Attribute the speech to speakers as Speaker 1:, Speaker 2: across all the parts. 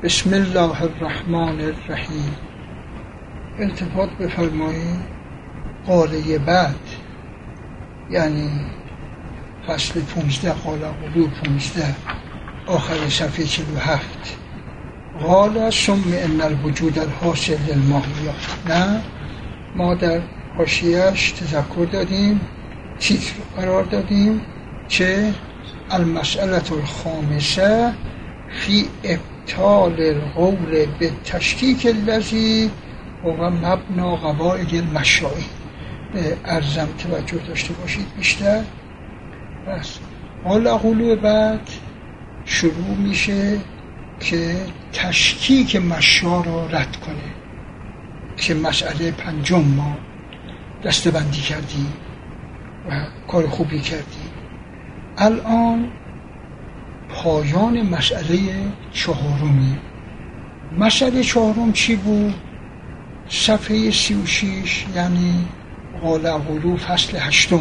Speaker 1: بسم الله الرحمن الرحیم. التفات بفرمایید. قاله بعد یعنی فصل 15 قال غلو 15 آخر صفحه 47. قال ثم ان الوجود الحاصل للماهیات. نه، ما در حاشیه‌اش تذکر دادیم، تیتر قرار دادیم که المسئله الخامسه فی ابطال القول بالتشکیک الذی هو مبنا قواعد المشائی. به ارزم توجه داشته باشید بیشتر. بس قال غلو بعد شروع میشه که تشکیک مشا را رد کنه، که مسئله پنجم ما دسته‌بندی کردیم و کار خوبی کردیم. الان پایان مسئله چهارمی. مسئله چهارم چی بود؟ صفحه 36 یعنی قال غلو فصل 8.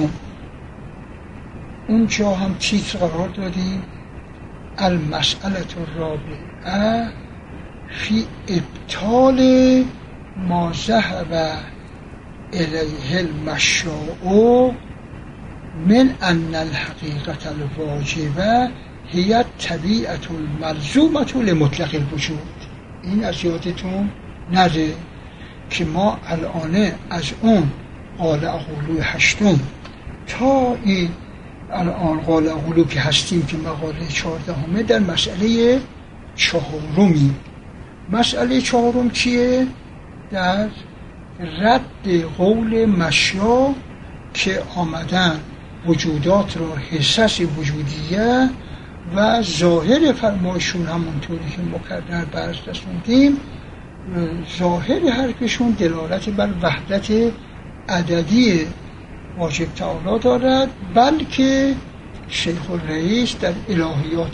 Speaker 1: اونجا هم تیتر قرار دادیم المسئله الرابعه فی ابطال ما ذهب الیه المشاء من ان الحقیقة الواجبه هی الطبیعة الملزومة لمطلق الوجود. این از یادتون نره که ما الان از اون قال غلو 8 تا این الان قال غلو که هستیم که مقاله 14 در مسئله چهارمی. مسئله چهارم چیه؟ در رد قول مشا که آمدن وجودات را حصص وجودیه و ظاهر فرمایشون همونطوری که مکرر برش رسوندیم، ظاهر حرفشون دلالت بر وحدت عددی واجب تعالی دارد، بلکه شیخ الرئیس در الهیات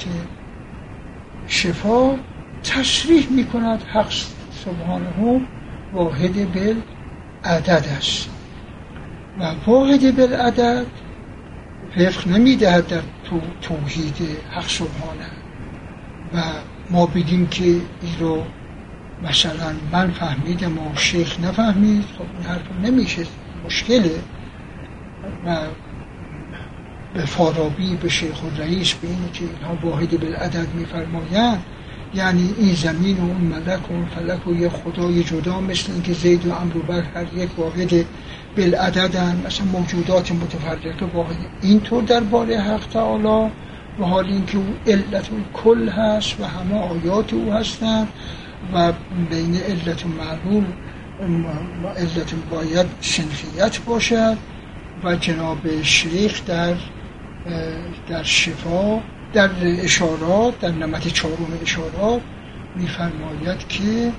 Speaker 1: شفا تصریح می کند حق سبحانه واحد بالعدد است و واحد بالعدد وفق نمی دهد در توحید حق سبحانه. و ما بگیم که این رو مثلا من فهمیدم و شیخ نفهمید، خب این حرف نمیشه، مشکله. و به فارابی به شیخ الرئیس به اینه که اینها واحد بالعدد میفرمایند، یعنی این زمین و اون ملک و اون فلک و یه خدای جدا، مثل این که زید و عمرو بر هر یک واحد بالعددن، مثلا موجودات متفرقه واحد. اینطور درباره حق تعالی و حال اینکه او علت کل هست و همه آیات او هستند و بین علت و معلول علت باید صنفیت باشد. و جناب شیخ در شفا در اشارات در نمط 4 اشارات میفرماید که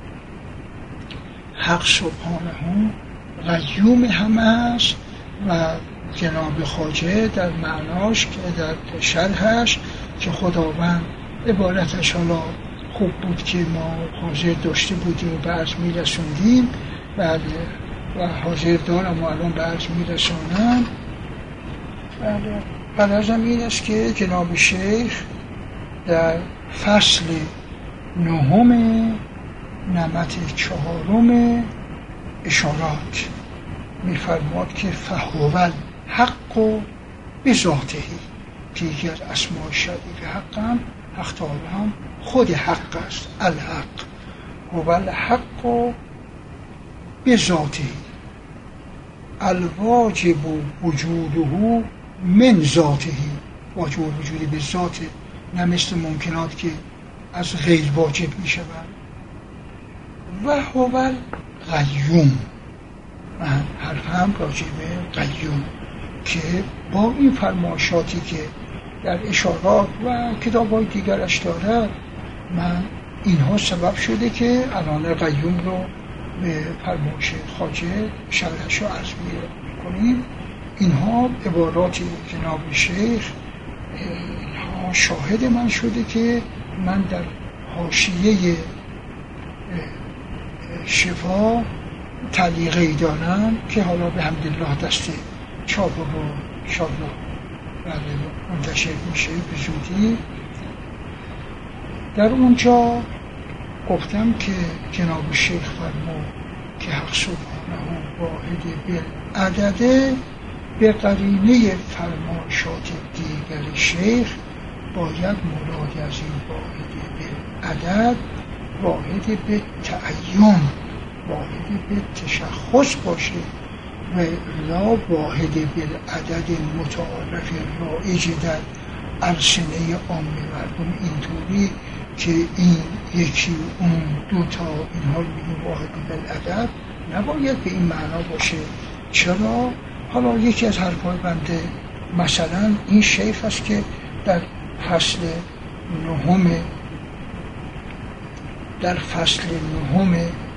Speaker 1: حق سبحانه قیوم همه است و جناب خواجه در معناش که در شرحش که خداوند عبارتش حالا خوب بود که ما حاضر داشته بودیم و به عرض میرسوندیم، بله، و حاضر دارم و الان به عرض میرسانم. بله، غرضم این است که جناب شیخ در فصل 9 نمط 4 اشارات میفرماد که فهو حق و بذاته، دیگر اسماء شریف حق هم حق تعالی هم خود حق است. الحق هو الحق و بذاته الواجب وجوده من ذاته. واجب وجود به ذاته، نه مثل ممکنات که از غیر واجب می شود. و هو قیوم، من حرفم راجع به قیوم که با این فرمایشاتی که در اشارات و کتاب‌های دیگرش دارد، من اینها سبب شده که الان قیوم رو به فرمایش خواجه شرحش رو عرض می‌کنیم. اینها عبارات جناب شیخ، اینها شاهد من شده که من در حاشیه شفا تعلیقی دارم که حالا به حمدالله دست چاپ رو انشاءالله منتشر میشه به زودی. در اونجا گفتم که جناب شیخ فرمود که حق سبحانه واحد بالعدد به قرینه فرمایشات دیگر شیخ باید مراد از این واحد بالعدد واحد به تعین، واحد به تشخص باشه و لا واحد بالعدد متعارف رایج در السنه عام مردم اینطوری که این یکی اون دوتا اینها میگیم واحد بالعدد نباید به این معنا باشه. چرا؟ حالا یکی از حرفای بنده مثلا این شیخ است که در فصل نهم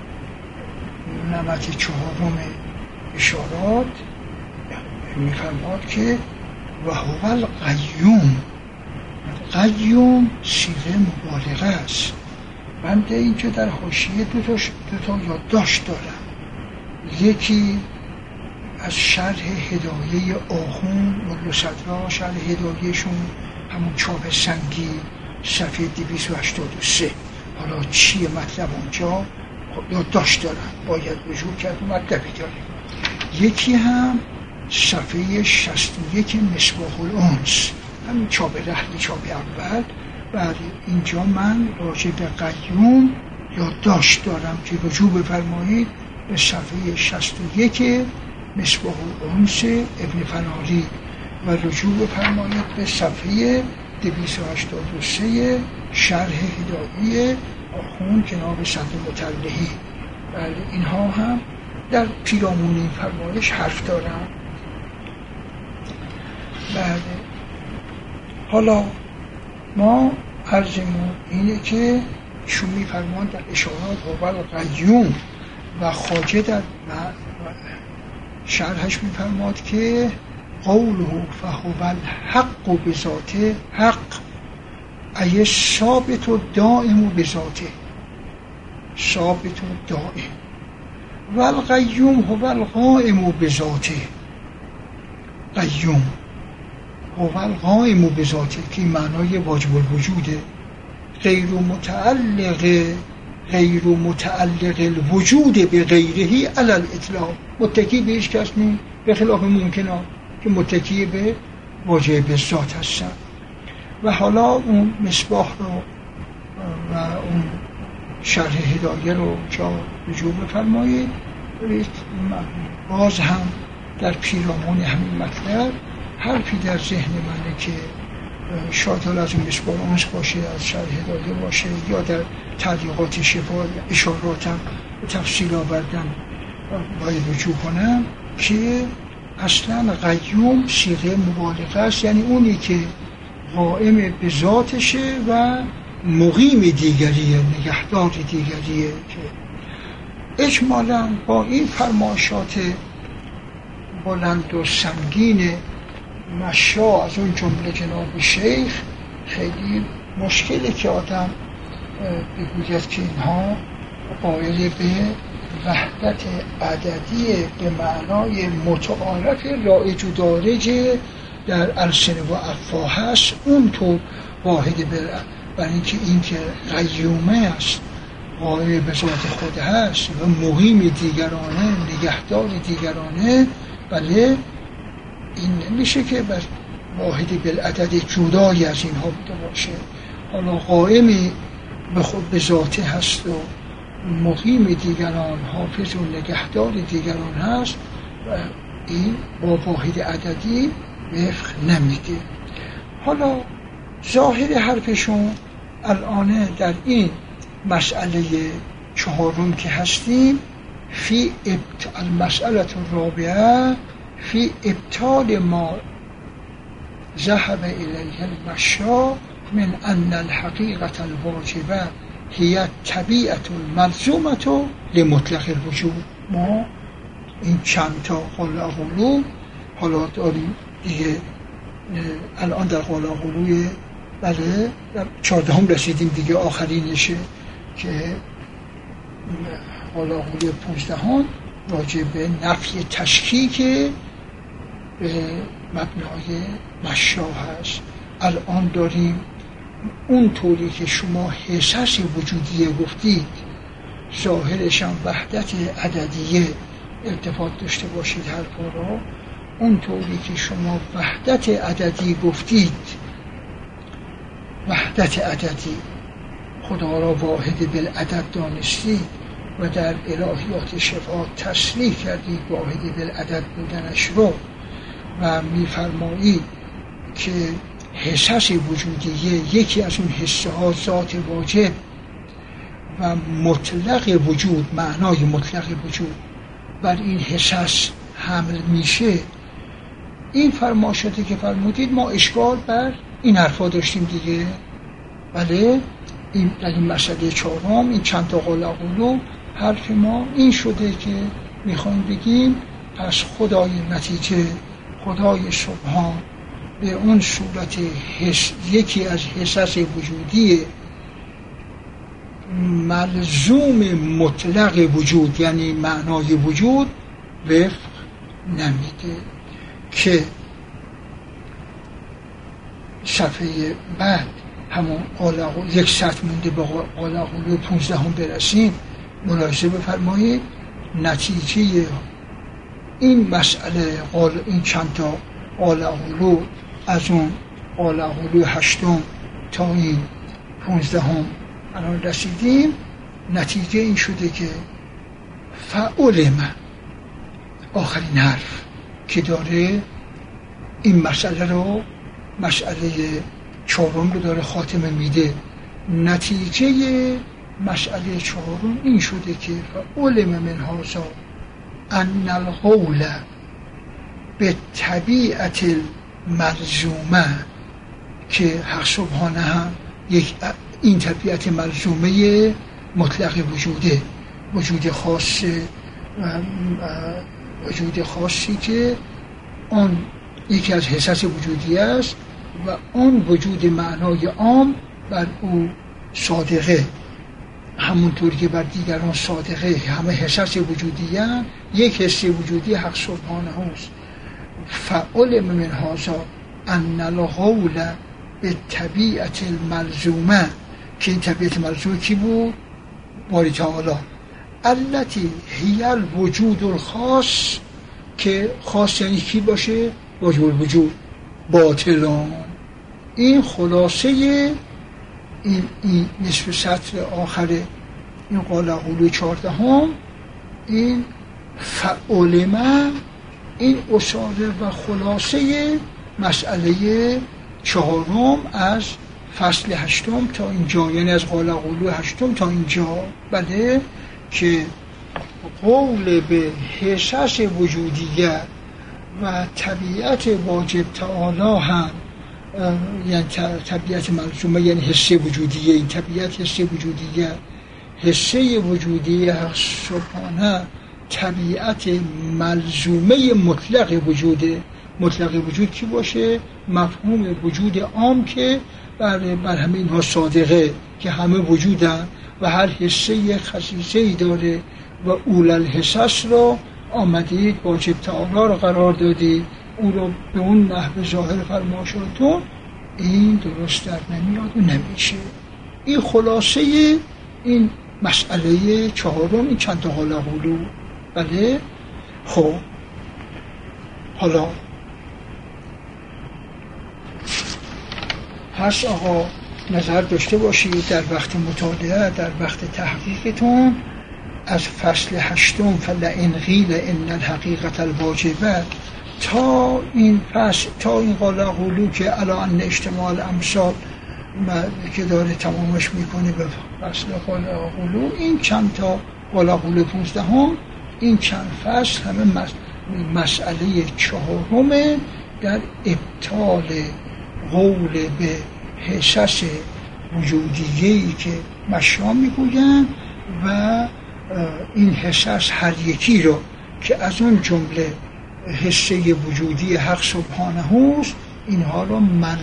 Speaker 1: نمط 4 اشارات می‌فرماد که و هو القیوم، قیوم صیغه مبالغه است. بنده اینجا در حاشیه دو تا یادداشت دارم، یکی از شرح هدایه آخوند ملا صدرا، شرح هدایهشون همون چاپ سنگی صفحه 283. حالا چیه مطلب اونجا یادداشت دارم، باید رجوع کرد مطلبی داره. یکی هم صفحه 61 مصباح الانس، همین چاپ رحل چاپ اول. بعد اینجا من راجع به قیوم یادداشت دارم که رجوع بفرمایید به صفحه 61 مصباح الانس ابن فناری و رجوع بفرمایید به صفحه 283 شرح هدایه آخوند جناب صدر مطلحی. بله اینها هم در پیرامون این فرمایش حرف دارم. بله حالا ما عرضمون اینه که شما می‌فرمان در اشارات هو القیوم و خواجه در شرحش می‌فرماد که قوله فهو الحق بذاته حق ای ثابت و دائم بذاته، ثابت و دائم. و القیوم هو القائم بذاته، قیوم هو القائم بذاته که معنای واجب الوجوده، غیر متعلق الوجود به غیرهی علی الاطلاق، متکی به هیچ کس نی، به خلاف ممکنات که متکی به واجب ذات هستن. و حالا اون مصباح رو و اون شرح هدایه رو جا رجوع بفرمایید. باز هم در پیرامون همین مطلب حرفی در ذهن منه که شاید حالا از اون مصباح اونس باشه، از شرح هدایه باشه، یا در تعلیقات شفا اشاراتم تفصیل آوردم باید رجوع کنم که اصلا قیوم صیغه مبالغه است، یعنی اونی که قائم به ذاتشه و مقیم دیگریه، نگهدار دیگریه. که اجمالا با این فرمایشات بلند و سنگین مشا از اون جمله جناب شیخ خیلی مشکله که آدم بگوید که اینها قائل به وحدت عددی به معنای متعارف رایج و دارج در السنه و افواه هست، اون تو واحد برای اینکه این که قیومه است، قائم به ذات خود هست و مقیم دیگرانه، نگهدار دیگرانه، بله این نمیشه که بس واحد بالعدد جدایی از اینها بوده باشه. حالا قائم به خود به ذاته هست و مقیم دیگران، حافظ و نگهدار دیگران هست و این با واحد عددی وفق نمیده. حالا ظاهر حرفشون الان در این مسئله 4 که هستیم فی المسئله الرابعه فی ابطال ما ذهب الیه المشا من ان الحقیقة الواجبه هی طبیعت الملزومه لمطلق الوجود. ما این چند تا قول حالا داریم دیگه، الان در قول اغلوی بله در 14 رسیدیم دیگه، آخرینشه که قول اغلوی 15 راجع به نفی تشکیک به مبنای مشا هست. الان داریم اون طوری که شما حصص وجودیه گفتید ظاهرش هم وحدت عددیه ارتباط داشته باشید حرفا را، اون طوری که شما وحدت عددی گفتید، وحدت عددی خدا را واحد بالعدد دانستید و در الهیات شفاعت تصریح کردید واحد بالعدد بودنش رو و میفرمایید که حصص وجودیه یکی از اون حصه ها ذات واجب و مطلق وجود، معنای مطلق وجود بر این حصص حمل میشه. این فرمایشاتی که فرمودید ما اشکال بر این حرفا داشتیم دیگه. بله این در این مسئله چهارم این چند تا قول قولو حرف ما این شده که میخوایم بگیم پس خدای نتیجه، خدای سبحان به اون صورت یکی از حصص وجودی ملزوم مطلق وجود یعنی معنای وجود وفق نمیده که صفحه بعد همون یک سطر مونده با قال قولو 15 هم برسیم. ملاحظه بفرمایید نتیجه این مسئله این چند تا قال قولو از اون قال قولو 8 تا این 15 هم الان رسیدیم. نتیجه این شده که فعول من آخرین حرف که داره این مسئله رو، مسئله چهارم رو داره خاتمه میده. نتیجه مسئله چهارم این شده که علم من هذا ان القول به طبیعت الملزومه که حق سبحانه هم یک این طبیعت ملزومه مطلق وجوده، وجود خاصه وجود خاصی که آن یکی از حصص وجودی است و آن وجود معنای عام بر او صادقه، همونطوری که بر دیگران صادقه. همه حصص وجودی هم یک حصه وجودی حق سبحانه هست. فعل من هذا ان القول به طبیعت الملزومه که این طبیعت ملزومه کی بود؟ باری تعالی. التي هی الوجود الخاص که خاص یعنی کی باشه؟ وجود باطلان. این خلاصه این نصف سطر آخر این قال قولو 14 هم این فعلمه این اصاره و خلاصه مسئله چهارم از فصل 8 تا اینجا، یعنی از قال قولو 8 تا اینجا. بله که قول به حصص وجودیه و طبیعت واجب تعالی هم یعنی طبیعت ملزومه یعنی حصه وجودیه، این طبیعت حصه وجودیه، حصه وجودیه حق سبحانه طبیعت ملزومه مطلق وجوده. مطلق وجود کی باشه؟ مفهوم وجود عام که بر همه اینها صادقه که همه وجودن و هر حصه خصیصه‌ای داره و اول الحصص را آمدید واجب تعالی را قرار دادید، اون رو به اون نحو ظاهر فرمایشاتون این درست در نمیاد و نمیشه. این خلاصه این مسئله چهارم این چند تا قال قولو. بله خب حالا پس آقا نظر داشته باشید در وقت مطالعه، در وقت تحقیقتون از فصل 8 فلئن قیل ان الحقیقة الواجبه تا این فصل، تا این قال قولو که علی ان اجتماع الامثال که داره تمامش میکنه به فصل قال قولو، این چند تا قال قولو 15 هم این چند فصل همه مسئله چهارم در ابطال قول به حصص وجودیه‌ای که مشا میگوین و این حصص هر یکی رو که از اون جمله حصه وجودی حق سبحانه هست اینها رو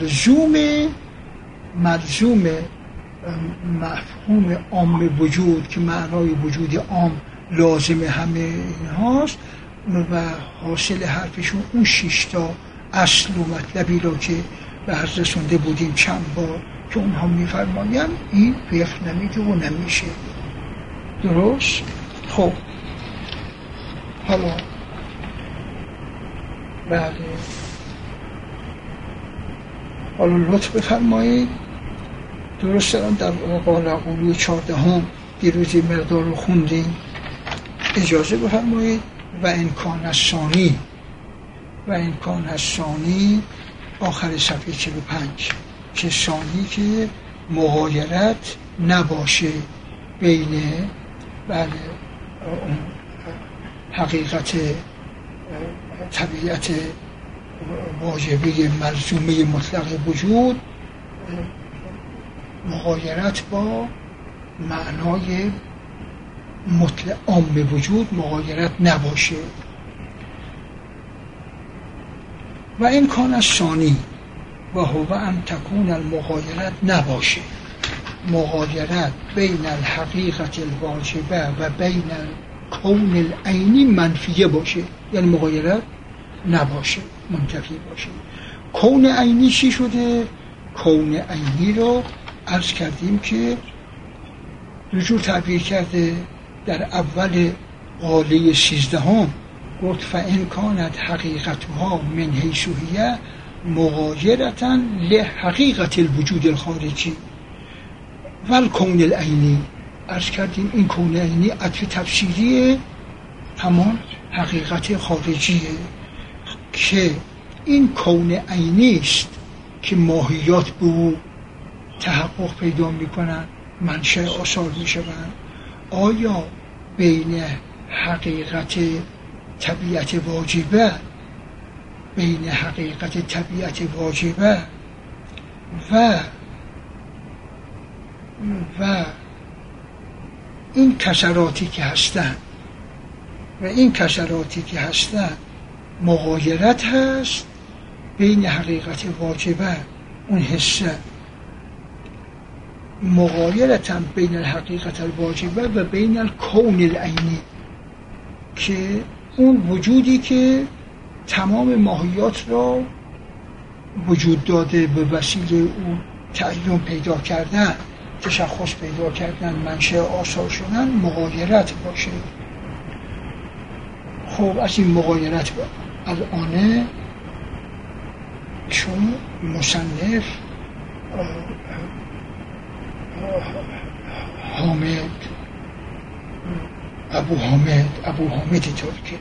Speaker 1: ملزوم مفهوم عام وجود که معنای وجود عام لازم همه اینهاست و حاصل حرفشون اون 6 تا اصل و مطلبی رو که به عرض رسونده بودیم چند بار که اونها میفرمایند این وفق نمیده و نمیشه. درست؟ خب حالا بله، حالا لطف بفرمایید. درست الان در قال قولی 14 دیروز مقدار رو خوندیم. اجازه بفرمایید و امکان الثانی، و امکان الثانی آخر صفحه 45 که ثانی که مغایرت نباشه بین بله حقیقت طبیعت واجبه ملزومه مطلق وجود، مغایرت با معنای مطلق عام وجود مغایرت نباشه. و این کان الثانی و هو ان تکون المغایرت نباشه، مغایرت بین الحقیقت الواجبه و بین کون العینی منفیه باشه، یعنی مغایرت نباشه، منتفی باشه. کون عینی چی شده؟ کون عینی رو عرض کردیم که رجوع تعبیر کرده در اول قاله 13 گفت فإن کانت حقیقتها من حیث هی مغایرة لحقیقت الوجود الخارجی والکون العینی. عرض کردیم این کون عینی عطف تفسیریه همان حقیقت خارجیه که این کون عینی است که ماهیات به او تحقق پیدا میکنن، منشأ آثار میشوند. آیا بین حقیقت طبیعت واجبه، بین حقیقت طبیعت واجبه و این کسراتی که هستن و این کسراتی که هستن مغایرت هست بین حقیقت واجبه اون حسه، مغایرتاً بین الحقیقت الواجبه و بین الکون العینی که اون وجودی که تمام ماهیات را وجود داده به وسیله اون تعین پیدا کردن، تشخص پیدا کردن، منشأ آثار شدن، مغایرت باشه. خب از این مغایرت الان چون مصنف ابو حامد ترکی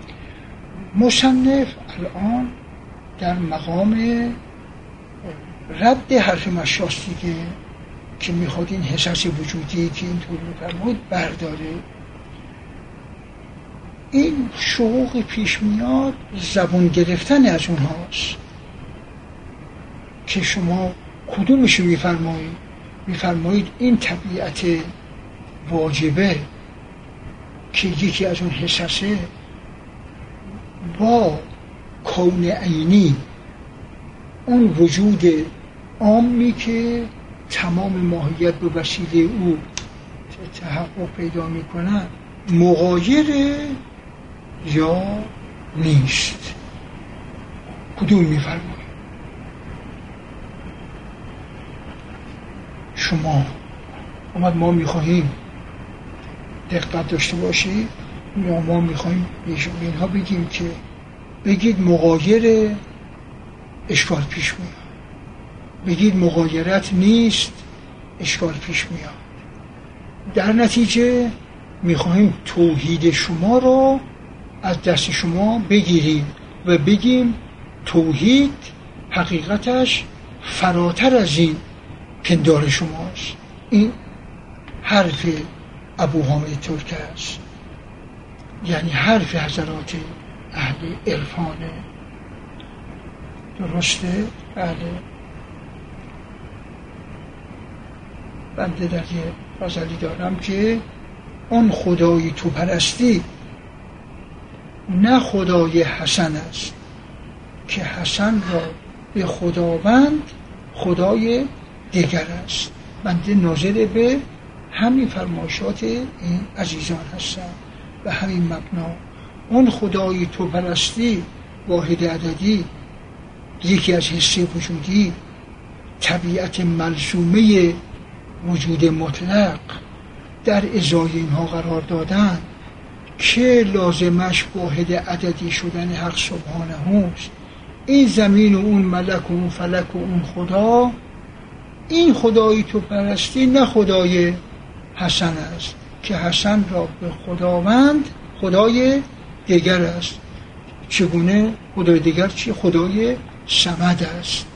Speaker 1: مصنف الان در مقام رد حرف مشاست دیگه که میخواد این حساس وجودی که اینطور میفرمود برداره. این شوق پیش میاد زبون گرفتن از اونهاست که شما کدومشو میفرمایید این طبیعت واجبه که یکی از اون حساسه با کون عینی، اون وجود عامی که تمام ماهیت به وسیله او تحقق پیدا میکنن، مغایر یا نیست؟ کدوم میفرمایید شما؟ ما میخواهیم دقت داشته باشید یا ما میخواهیم اینها بگیم که بگید مغایر اشکال پیش میاد، بگید مغایرت نیست اشکال پیش میاد. در نتیجه میخواهیم توحید شما رو از دست شما بگیریم و بگیم توحید حقیقتش فراتر از این پندار شماست. این حرف ابو حامد ترک است، یعنی حرف حضرات اهل عرفانه. درسته؟ بله. بنده در یه غزلی دارم که اون خدای تو پرستی نه خدای حسن است که حسن را به خداوند خدای دیگر است. بنده ناظر به همین فرمایشات این عزیزان هستم و همین مبنا. اون خدای تو پرستی واحد عددی یکی از حسه وجودی، طبیعت ملزومه وجود مطلق در ازای اینها قرار دادن که لازمش واحد عددی شدن حق سبحانه است. این زمین و اون ملک و اون فلک و اون خدا، این خدایی تو پرستی نه خدای حسن است که حسن را به خداوند خدای دیگر است. چگونه خدای دیگر؟ چی؟ خدای صمد است.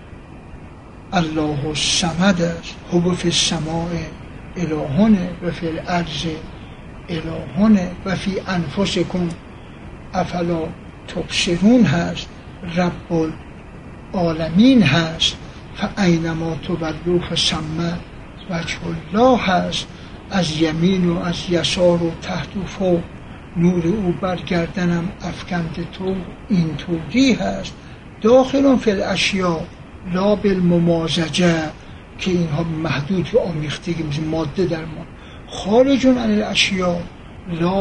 Speaker 1: الله الصمد است. هو فی السماء الهونه و فی الارض الهونه و فی انفسکم افلا تبصرون هست. رب العالمین هست. فاینما تولوا فثم وجه الله هست. از یمین و از یسار و تحت و فوق نور او برگردنم افکند تو این طوری هست. داخل فی الاشیاء لا بالممازجه، که اینها محدود و آمیختگی مثل ماده در ما. خارجون عن الاشیاء لا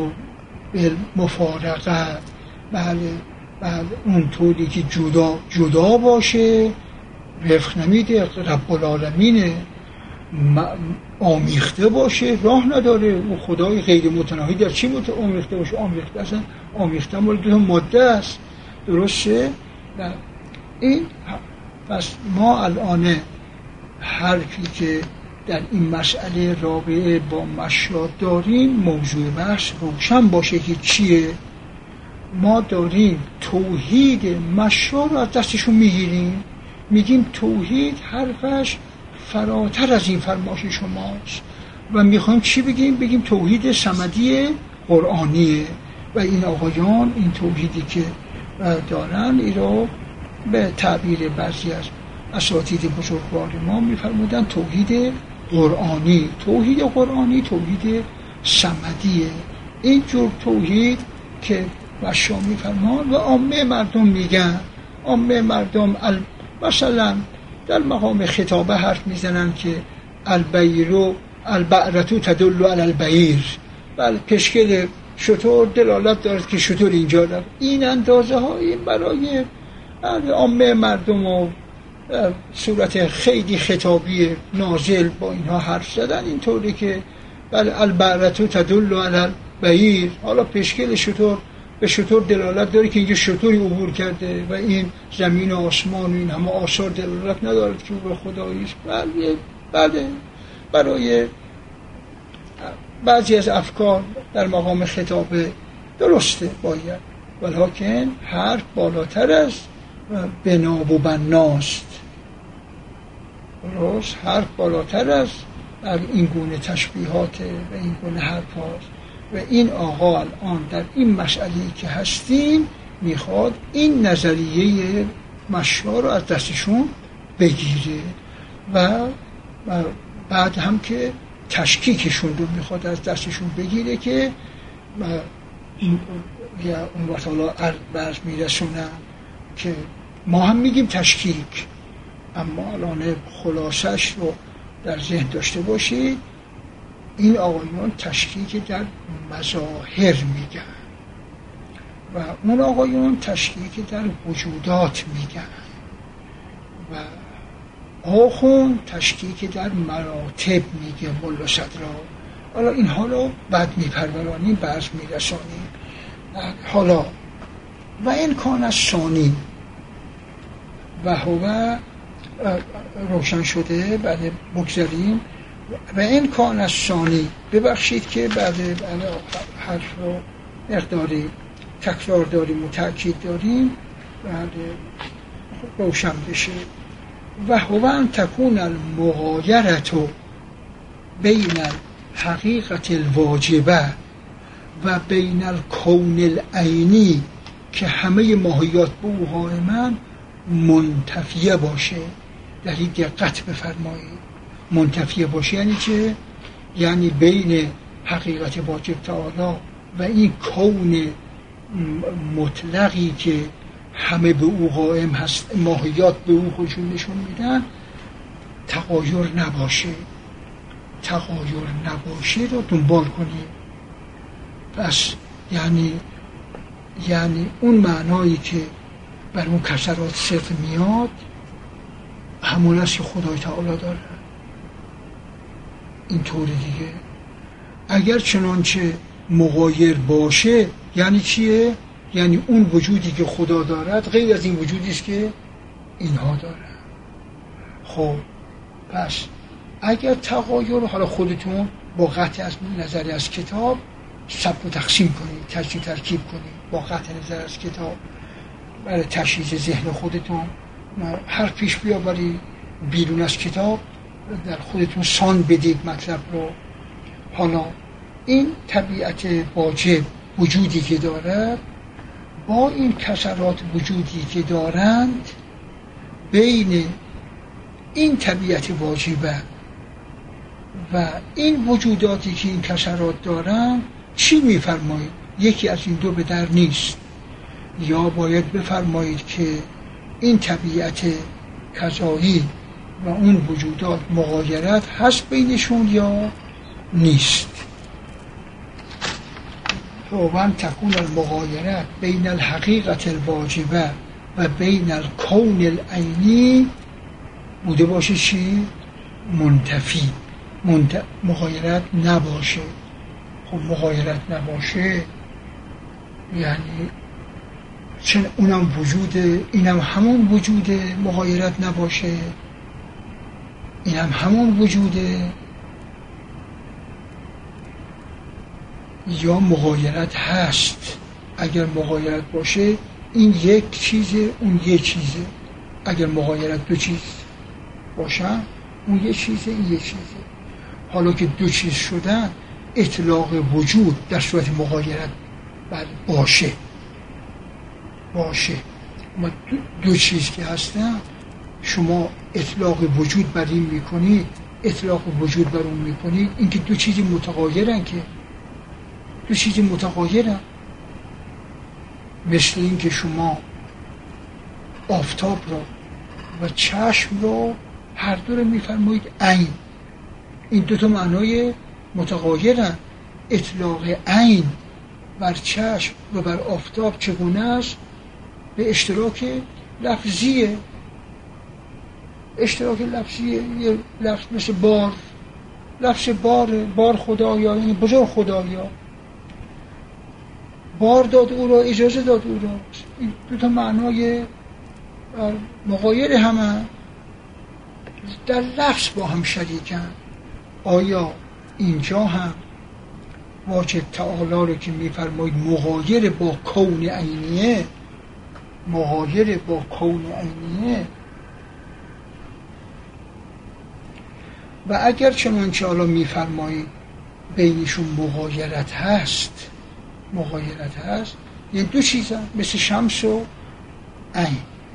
Speaker 1: بالمفارقه، بله اون طوری که جدا باشه وفق نمیده. رب العالمینه، آمیخته باشه راه نداره. او خدای غیر متناهی در چی آمیخته باشه؟ آمیخته اصلا آمیخته مال دو ماده است. درسته؟ این پس ما الان حرفی که در این مسئله رابطه با مشیات داریم، موضوع بحث روشن باشه که چیه. ما داریم توحید مشیات رو از دستشون میگیریم، میگیم توحید حرفش فراتر از این فرمایش شماست و میخوایم چی بگیم؟ بگیم توحید صمدی قرآنیه. و این آقایان این توحیدی که دارن این رو به تعبیر بعضی از اساتید بزرگوار ما میفرمودن توحید قرآنی. توحید قرآنی توحید صمدیه. این جور توحید که بشا میفرمان و عامه مردم میگن، عامه مردم مثلا در مقام خطابه حرف میزنن که البعرتو تدل علی البعیر، بله پشکل شتر دلالت دارد که شتر اینجا دارد. این اندازه ها این برای عامه مردم و صورت خیلی خطابی نازل با اینها حرف زدن، اینطوری که بله البعرتو تدل علی البعیر، حالا پشکل شتر به شتر دلالت داره که اینجا شتری عبور کرده و این زمین و آسمان و این همه آثار دلالت ندارد که او به خدایی است. بله برای بعضی از افکار در مقام خطابه درسته باید، ولیکن حرف بالاتر از بنا و بناست. درست، حرف بالاتر از این گونه تشبیهات و این گونه حرف هاست. و این آقا الان در این مسئله‌ای که هستیم میخواد این نظریه مشیات رو از دستشون بگیره و بعد هم که تشکیکشون رو میخواد از دستشون بگیره که یا اون وقت حالا عرض میرسونم که ما هم میگیم تشکیک، اما الان خلاصش رو در ذهن داشته باشید. این آقایون تشکیک در مظاهر میگن و اون آقایون تشکیک در وجودات میگن و آخون تشکیک در مراتب میگه. ملا صدرا حالا اینها رو بعد میپرورانیم، بعض میرسانیم. حالا و این کان از ثانی و هو روشن شده، بعد بگذاریم. و این کان از ثانی، ببخشید که بعد حرف رو مقداری تکرار داریم و تأکید داریم، بعد روشن بشه. و هو ان تکون المغایرت بین الحقیقت الواجبه و بین الکون العینی، که همه ماهیات به او قائمن، منتفیه باشه. در این دقت بفرمایید. منتفیه باشه یعنی چه؟ یعنی بین حقیقت واجب تعالی و این کون مطلقی که همه به او قائم هست، ماهیات به او خودشون نشون میدن، تغایر نباشه. تغایر نباشه رو دنبال کنیم. پس یعنی اون معنایی که بر اون کسرات صدق میاد، همون است که خدای تعالی داره. این طوری دیگه. اگر چنانچه مغایر باشه یعنی چیه؟ یعنی اون وجودی که خدا دارد غیر از این وجودی است که اینها دارن. خب پس اگر تغایر، حالا خودتون با قطع از نظر از کتاب سبک و تقسیم کنید، تجزیه ترکیب کنید با قطع نظر از کتاب برای تشخیص ذهن خودتون هر پیش بیاورید بیرون از کتاب، در خودتون سان بدید مطلب رو. حالا این طبیعت واجب وجودی که دارد با این کسرات وجودی که دارند، بین این طبیعت واجبه و این وجوداتی که این کسرات دارند چی میفرمایید؟ یکی از این دو به در نیست. یا باید بفرمایید که این طبیعت کذایی و اون وجودات مغایرت هست بینشون یا نیست. وان تكون المغایرت بین الحقیقت الواجبه و بین الکون العینی بوده باشه چی؟ منتفی. مغایرت نباشه. خب مغایرت نباشه یعنی چون اونم وجوده، اینم همون وجوده، مغایرت نباشه اینم همون وجوده، یا مغایرت هست. اگر مغایرت باشه این یک چیزه اون یک چیزه. اگر مغایرت دو چیز باشن اون یک چیزه این یک چیزه. حالا که دو چیز شدن اطلاق وجود در صورت مغایرت باشه ما دو چیز که هستن شما اطلاق وجود بر این میکنید، اطلاق وجود بر اون میکنید، این که دو چیز متغایرن، که دو چیز متغایرن. مثل این که شما آفتاب را و چشم را هر دو رو میفرمایید عین. این دو تا معنای متغایرن. اطلاق عین بر چشم و بر آفتاب چگونه است؟ به اشتراک لفظیه. اشتراک لفظیه. یه لفظ مثل بار، لفظ بار خدایا، یعنی بزرگ خدایا، بار داد او را، اجازه داد او را. این دو تا معنای مغایر همه در لفظ با هم شریکن. آیا اینجا هم واجب تعالی رو که میفرمایید مغایر با کون عینیه، مغایر با کون عینیه، و اگر چنانچه حالا میفرمایید بینشون مغایرت هست، یعنی دو چیزن مثل شمس و عین،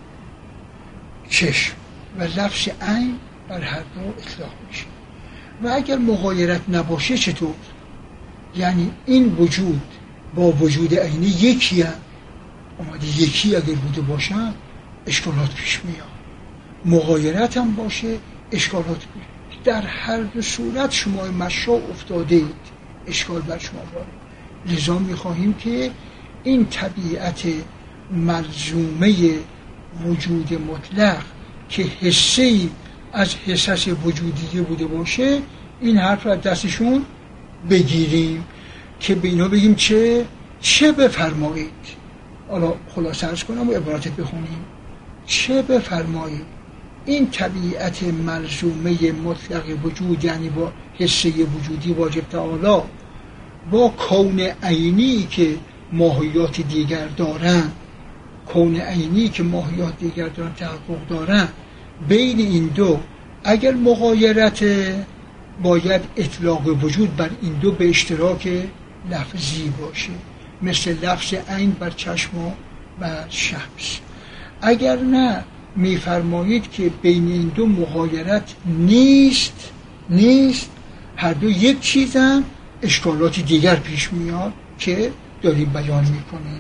Speaker 1: چشم و لفظ عین بر هر دو اطلاق میشه. و اگر مغایرت نباشه چطور؟ یعنی این وجود با وجود عینی یکی هم اومده، یکی اگر بوده باشن اشکالات پیش میاد. مغایرت هم باشه اشکالات پیش. در هر دو صورت شما مشاء افتاده اید، اشکال بر شما وارد. لذا میخواهیم که این طبیعت ملزومه وجود مطلق که حسه‌ای از حسس وجودیه بوده باشه، این حرف را دستشون بگیریم که به اینا بگیم چه بفرمایید. حالا خلاصه عرض کنم و عبارت بخونیم. چه بفرمایید؟ این طبیعت ملزومه مطلق وجود، یعنی با حسه وجودی واجب تعالی، با کون عینی که ماهیات دیگر دارن، کون عینی که ماهیات دیگر دارن تحقق دارن، بین این دو اگر مغایرت باید اطلاق وجود بر این دو به اشتراک لفظی باشه، مثل لفظ عین بر چشم و بر شمس. اگر نه میفرمایید که بین این دو مغایرت نیست، هر دو یک چیزن، اشکالات دیگر پیش میاد که داریم بیان میکنیم.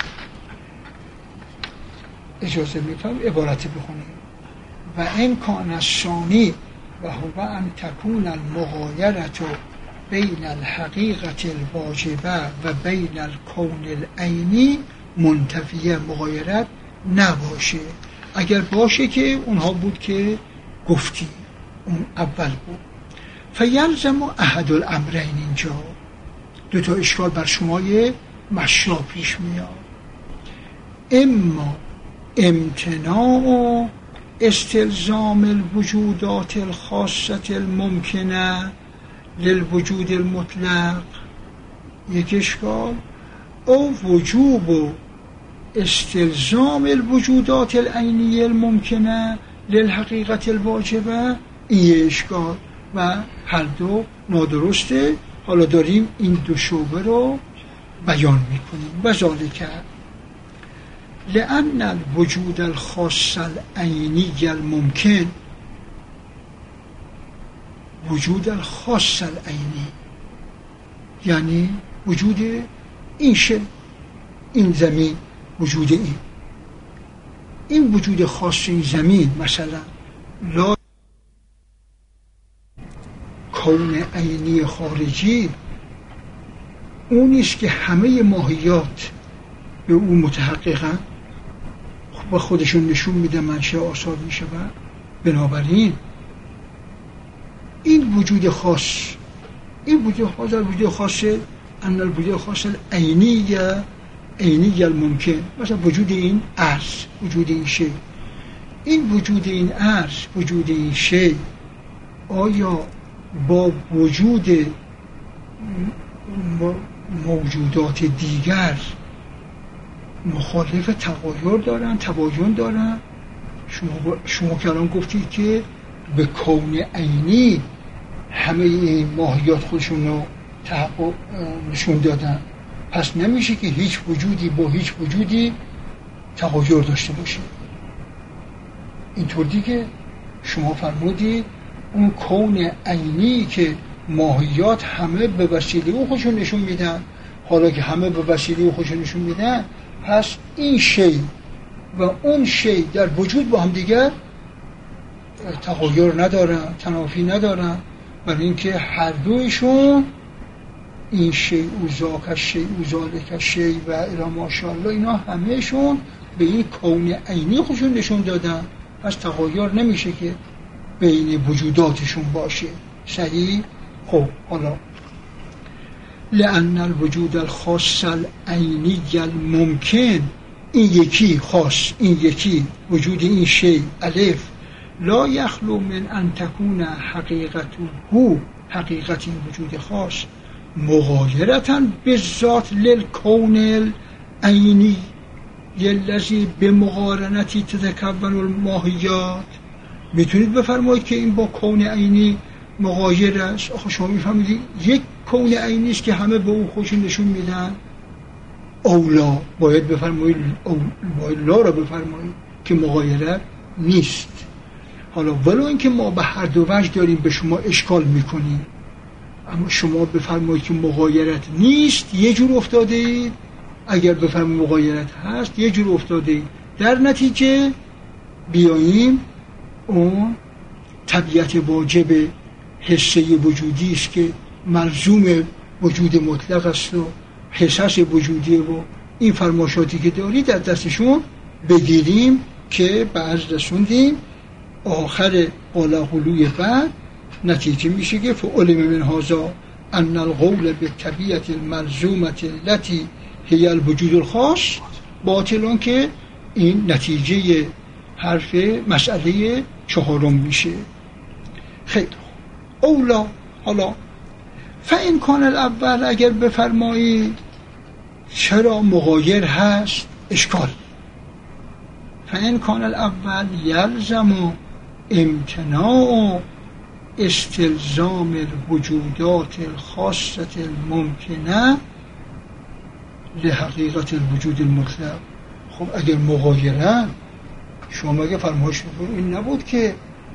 Speaker 1: اجازه میفرم عبارت بخونیم. و امکان الثانی و هو ان تکون المغایرت بین الحقیقت الواجبه و بین الکون العینی منتفیه. مغایرت نباشه. اگر باشه که اونها بود که گفتی، اون اول بود. فیلزم احد الامرین، اینجا دو تا اشکال بر شمای مشا پیش میاد. اما امتناع استلزام الوجودات الخاصة الممکنه للوجود المطلق، یک اشکال، او وجوب استلزام الوجودات العینیه الممکنه للحقیقت الواجبه، این اشکال و هر دو نادرسته. حالا داریم این دو شعبه رو بیان میکنیم. و ذالک لأن الوجود الخاص العینی الممکن، وجود الخاص العینی یعنی وجود این شی، این زمین، وجود این وجود خاص این زمین مثلا لا کون عینی خارجی، اونیست که همه ماهیات به اون متحققن و خودشون نشون میده منشأ آثار میشه. و بنابراین این وجود خاص، این وجود خاص، الوجود خاص ان الوجود خاص العینی الممکن، مثلا وجود این عرض، وجود این شی، این وجود این عرض، وجود این شی آیا با وجود موجودات دیگر مخالف تغایر دارن، تباین دارن؟ شما که الان گفتید که به کون عینی همه این ماهیات خودشون رو نشون دادن، پس نمیشه که هیچ وجودی با هیچ وجودی تغایر داشته باشه. اینطور دیگه شما فرمودید اون کون عینی که ماهیات همه به وسیله او خودشون نشون میدن، حالا که همه به وسیله او خودشون نشون میدن، پس این شی و اون شی در وجود با هم دیگر تغایر ندارن، تنافی ندارن، برای اینکه هر دویشون این شی او ذاک شی او ذالک شی و الی ماشاءالله اینا همهشون به این کون عینی خودشون نشون دادن، پس تغایر نمیشه که بین وجوداتشون باشه. صحیح؟ خب حالا لأن الوجود الخاص العینی الممکن، این یکی خاص، این یکی وجود این شی الف، لا یخلو من ان تکون حقیقته، حقیقت این وجود خاص مغایرتا بالذات للکون العینی الذی بمقارنتی تتکون الماهیات. میتونید بفرمایید که این با کون عینی مغایر است؟ آخه شما میفهمید یک کون عینی است که همه به اون خودشون نشون میدن. اولا باید بفرمایید، باید لا را بفرمایید که مغایرت نیست. حالا ولو اینکه ما به هر دو وجه داریم به شما اشکال میکنیم، اما شما بفرمایید که مغایرت نیست، یه جور افتاده اید. اگر بفرمایید مغایرت هست، یه جور افتاده اید. در نتیجه بیاییم اون طبیعت واجب حسه وجودی است که ملزوم وجود مطلق است و حساس وجودی و این فرماشاتی که داری در دستشون بگیریم که بعض رسوندیم آخر قلاقلوی بعد نتیجه میشه که فعلم من هذا ان القول بالطبیعت الملزومه التي هي الوجود الخاص باطلون، که این نتیجه حرف مسئله چهارم میشه. خیلی اولا، حالا فإن کان الاول، اگر بفرمایید چرا مغایر هست، اشکال. فإن کان الاول یلزم امتناع استلزام الوجودات الخاصة الممکنه لحقیقت الوجود المطلق. خب اگر مغایره، شما مگه فرمایش این نبود که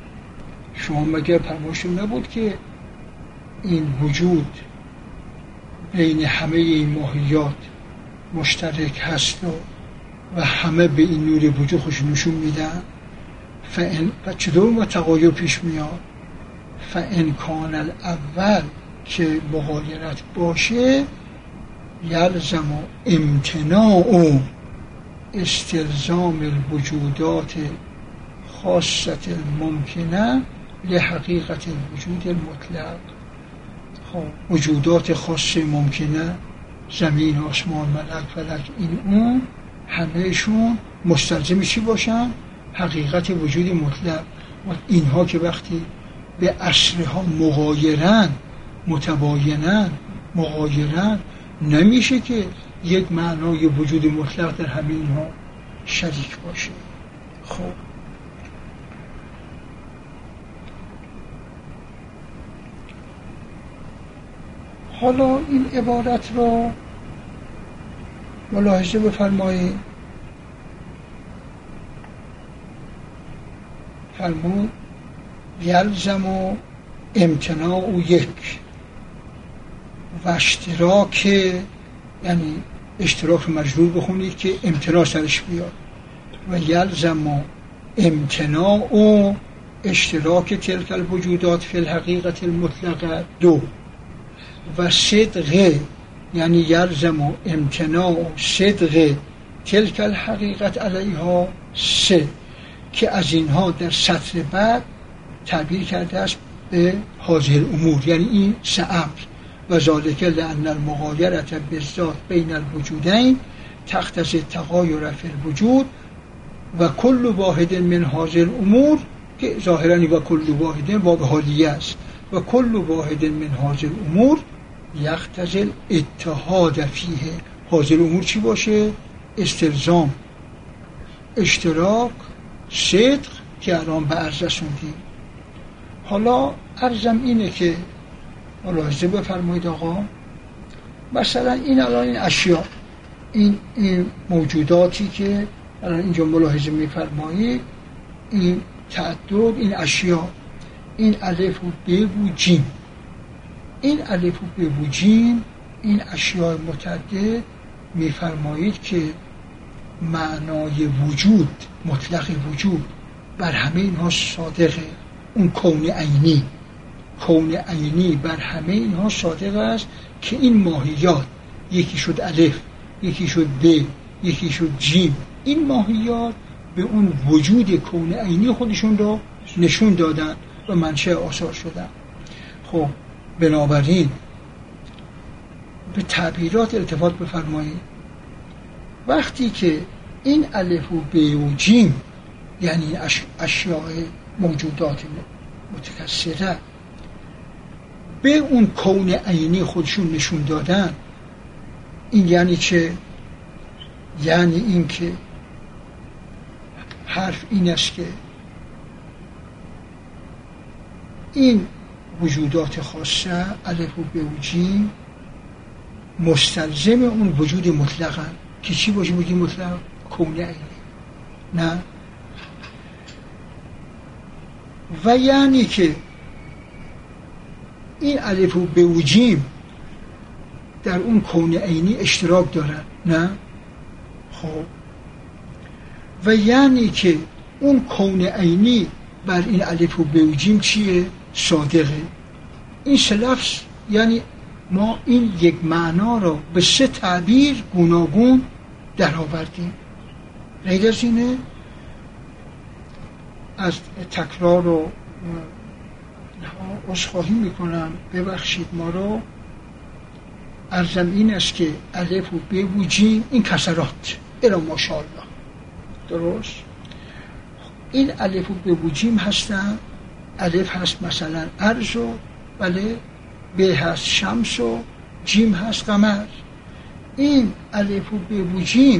Speaker 1: این وجود بین همه این ماهیات مشترک هست و همه به این نور وجود خوش نشون میدن؟ و چطور ما تغایر پیش میاد؟ فإن کان الاول که مغایرت باشه، یلزم امتناع استلزام الوجودات خاصة الممکنه لحقیقت الوجود المطلق. خب وجودات خاص ممکنه، زمین، آسمان، ملک، فلک، این اون، همهشون مستلزم چی باشن؟ حقیقت وجود مطلق. و اینها که وقتی به اصلها مغایرن، متباینن، مغایرن، نمیشه که یک معنای وجود مطلق در همه اینها شریک باشه. خب حالا این عبارت را ملاحظه بفرمایید. فرمود یلزم و امتناع و یک و اشتراک، یعنی اشتراک مجرور بخونید که امتناع سرش بیاد، و یلزم و امتناع و اشتراک تلک الوجودات فی الحقیقت المطلقه دو، و صدق، یعنی یلزم و امتناع و صدق تلک الحقیقت علیها سه، که از اینها در سطر بعد تعبیر کرده است به حاضر امور، یعنی این سه امر. و ذالک لأن المغایرة بالذات بین الوجودین تقتضی التغایر فی الوجود و کل واحد من حاضر امور، که ظاهرا و کل واحد باب حالیه است، و کل واحد من حاضر امور یقتضی الاتحاد فیه. حاضر امور چی باشه؟ استلزام، اشتراک، صدق که الان به عرض رسوندیم. حالا عرضم اینه که ملاحظه بفرمایید آقا، مثلا این الان این اشیاء، این موجوداتی که الان اینجا ملاحظه میفرمایید، این تعدد این اشیاء، این الف و ب و جیم، این الف و ب و جیم، این اشیاء متعدد میفرمایید که معنای وجود، مطلق وجود بر همه اینها صادقه. اون کون عینی، کون عینی بر همه اینها صادق است که این ماهیات، یکی شد الف، یکی شد ب، یکی شد جیم، این ماهیات به اون وجود کون عینی خودشون رو نشون دادن و منشأ آثار شدن. خب بنابراین به تعبیرات التفات بفرمایید. وقتی که این الف و ب و جیم، یعنی اشیاء موجودات متکثره، به اون کون عینی خودشون نشون دادن، این یعنی چه؟ یعنی این که حرف این است که این وجودات خاصه الف و ب و جیم مستلزم اون وجود مطلقن که چی باشه؟ وجود مطلق کون عینی. نه، و یعنی که این الف و ب و جیم در اون کون عینی اشتراک دارن. نه، خب و یعنی که اون کون عینی بر این الف و ب و جیم چیه؟ صادقه. این سه لفظ یعنی ما این یک معنا را به سه تعبیر گوناگون در آوردیم. غیر از اینه، از تکرار و عذرخواهی میکنم، ببخشید ما رو. عرضم این است که الف و ب و جیم این کسرات الا ماشاءالله، درست؟ این الف و ب و جیم هستن. الف هست مثلا ارض و بله، ب هست شمس و جیم هست قمر. این الف و ب و جیم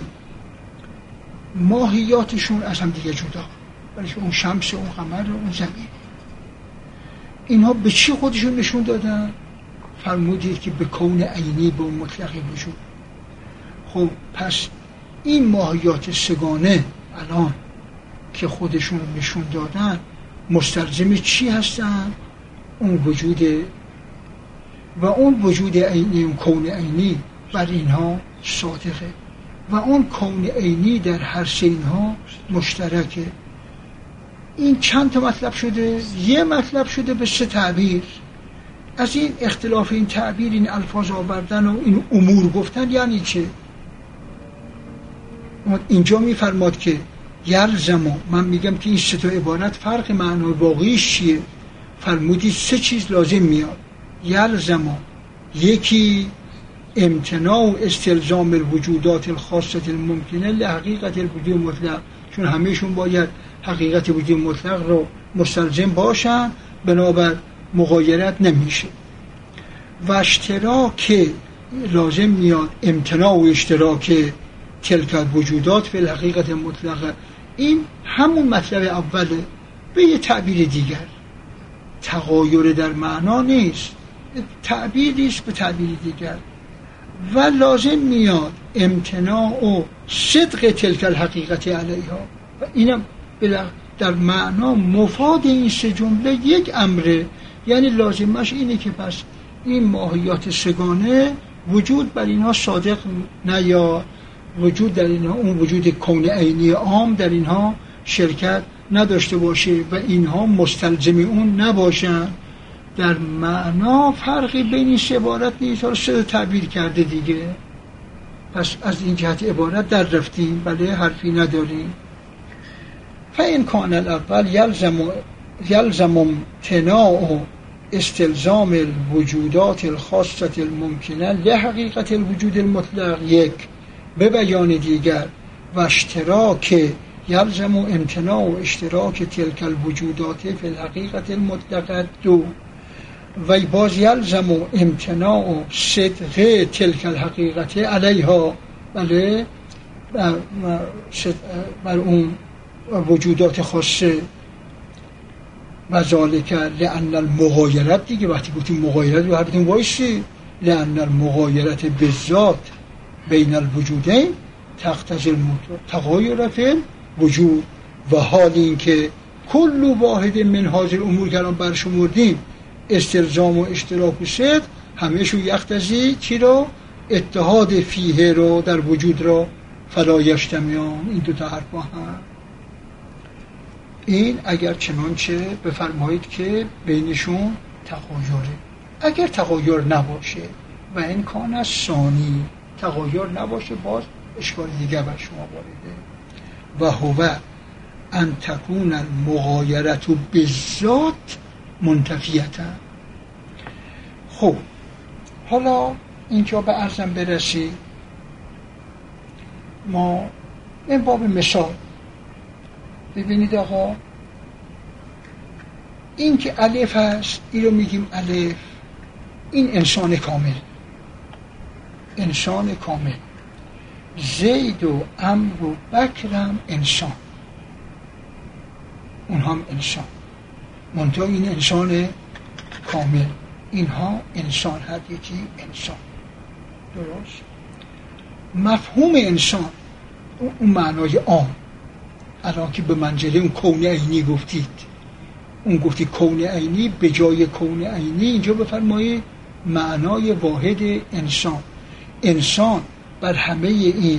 Speaker 1: ماهیاتشون از هم دیگه جدا، ولی اون شمس و اون قمر و اون زمین، اینها به چی خودشون نشون دادن؟ فرمودید که به کون عینی، به اون مطلق وجود. خب پس این ماهیات سگانه الان که خودشون نشون دادن مستلزم چی هستن؟ اون وجود، و اون وجود عینی، اون کون عینی بر اینها صادقه، و اون کون عینی در هر سه اینها مشترکه. این چند تا مطلب شده؟ یه مطلب شده به سه تعبیر. از این اختلاف این تعبیر، این الفاظ آوردن و این امور گفتن یعنی چه؟ اینجا میفرماد که یلزم، من میگم که این سه تا عبارت فرق معنای واقعیش چیه؟ فرمودید سه چیز لازم میاد. یلزم، یکی امتناع و استلزام الوجودات الخاصه الممکنه لحقیقت الوجود مطلق، چون همهشون باید حقیقت وجود مطلق رو مستلزم باشن، بنابر مغایرت نمیشه. و اشتراک لازم میاد امتناع و اشتراک تلک الوجودات فی الحقیقت مطلقه. این همون مطلب اوله به یه تعبیر دیگر. تغایر در معنا نیست، تعبیری است به تعبیر دیگر. و لازم میاد امتناع و صدق تلک الحقیقت علیها، و اینم در معنا مفاد این سه جمله یک امره، یعنی لازمش اینه که پس این ماهیات سگانه وجود بر اینها صادق نه، یا وجود در اینها، اون وجود کون عینی عام در اینها شرکت نداشته باشه و اینها مستلزم اون نباشن. در معنا فرقی بین این سه عبارت نیست. حالا سه تعبیر کرده دیگه، پس از این جهت عبارت در رفتیم، بله حرفی نداریم. فإن کان الاول یلزم امتناع استلزام الوجودات الخاصة الممکنه لحقیقت الوجود المطلق، یک. به بیان دیگر و اشتراک یلزم امتناع و اشتراک تلک الوجودات فی الحقیقت المطلقه، دو. و باز یلزم امتناع صدق تلک الحقیقت علیها، بله بر اون وجودات خاصه. و ذالک لأن المغایرت، دیگه وقتی گفتیم مغایرت رو حرفتون وایسی، لأن المغایرت بالذات بین الوجودین تقتضی تغایر فی الوجود، و حال این که کل واحد من هذه الامور که الان برشمردیم استلزام و اشتراک و صدق همه‌شون یقتضی چی رو؟ اتحاد فیه رو، در وجود رو، فلا یجتمعان. این دو تا حرف با هم، این اگر چنانچه بفرمایید که بینشون تغایره. اگر تغایر نباشه و این کان از ثانی تغایر نباشه، باز اشکال دیگه بر شما وارده. و هو ان تکون المغایرت بالذات منتفیتا. خب حالا اینجا به عرضم برسی، ما این باب مثال ببینید آقا، این که الف هست، این رو میگیم الف، این انسان کامل، انسان کامل. زید و عمرو و بکرم انسان، اونها هم انسان، منتها این انسان کامل، اینها انسان، هر یکی انسان. درست؟ مفهوم انسان اون معنای عام، الان که به منزله اون کون عینی گفتید، اون گفتی کون عینی، به جای کون عینی اینجا بفرمایید معنای واحد انسان. انسان بر همه این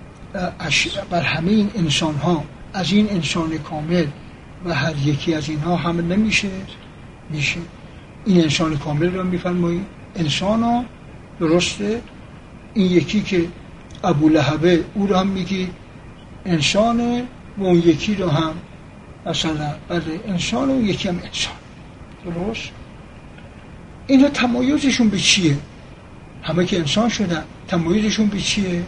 Speaker 1: انسان ها، از این انسان کامل و هر یکی از اینها حمل نمیشه، میشه. این انسان کامل رو میفرمایید انسان ها، درسته؟ این یکی که ابو لهبه، او رو هم میگی انسانه، و اون یکی رو هم مثلا بله انسان، و اون یکی هم انسان. درست؟ اینا تمایزشون به چیه؟ همه که انسان شدن، تمایزشون به چیه؟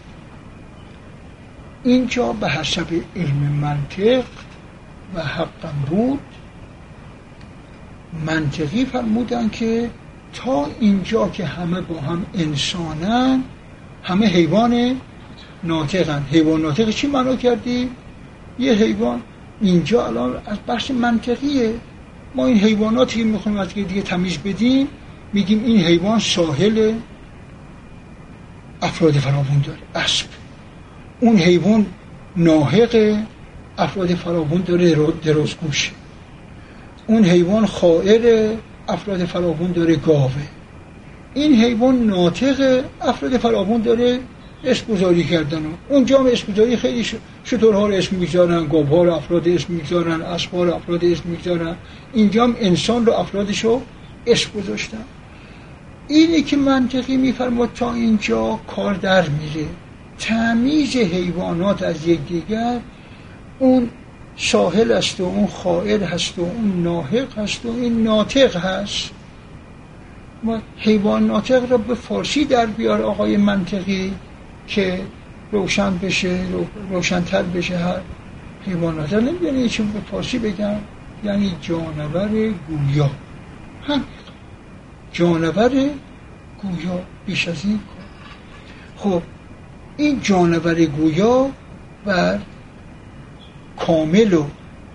Speaker 1: اینجا به حسب علم منطق و حقا بود، منطقی فرمودن که تا اینجا که همه با هم انسانن، همه حیوان ناطقن. حیوان ناطق چی معنا کردی؟ یه حیوان. اینجا الان از بحث منطقیه، ما این حیواناتی که میخوایم از دیگه تمیز بدیم، میگیم این حیوان ساحل افراد فراوون داره، اسب. اون حیوان ناحق افراد فراوون داره، درازگوشه. اون حیوان خائر افراد فراوون داره، گاوه. این حیوان ناطق افراد فراوون داره، اسم گذاری کردن. اونجا هم اسم گذاری خیلی شترها رو اسم میگذارن، گاوها رو افراد اسم میگذارن، اسبها رو افراد اسم میگذارن. اینجا هم انسان رو افرادشو اسم گذاشتن. اینی که منطقی میفرماد تا اینجا کار در میره. تمییز حیوانات از یکدیگر، اون ساحل است و اون خائر هست و اون ناهق هست و این ناطق هست. ما حیوان ناطق را به فارسی در بیار آقای منطقی که روشن بشه، روشن‌تر بشه. هر حیوان ناطق نمیدونه چون به فارسی بگم، یعنی جانور گویا. هم جانور گویا، بیش از این. خب این جانور گویا بر کامل و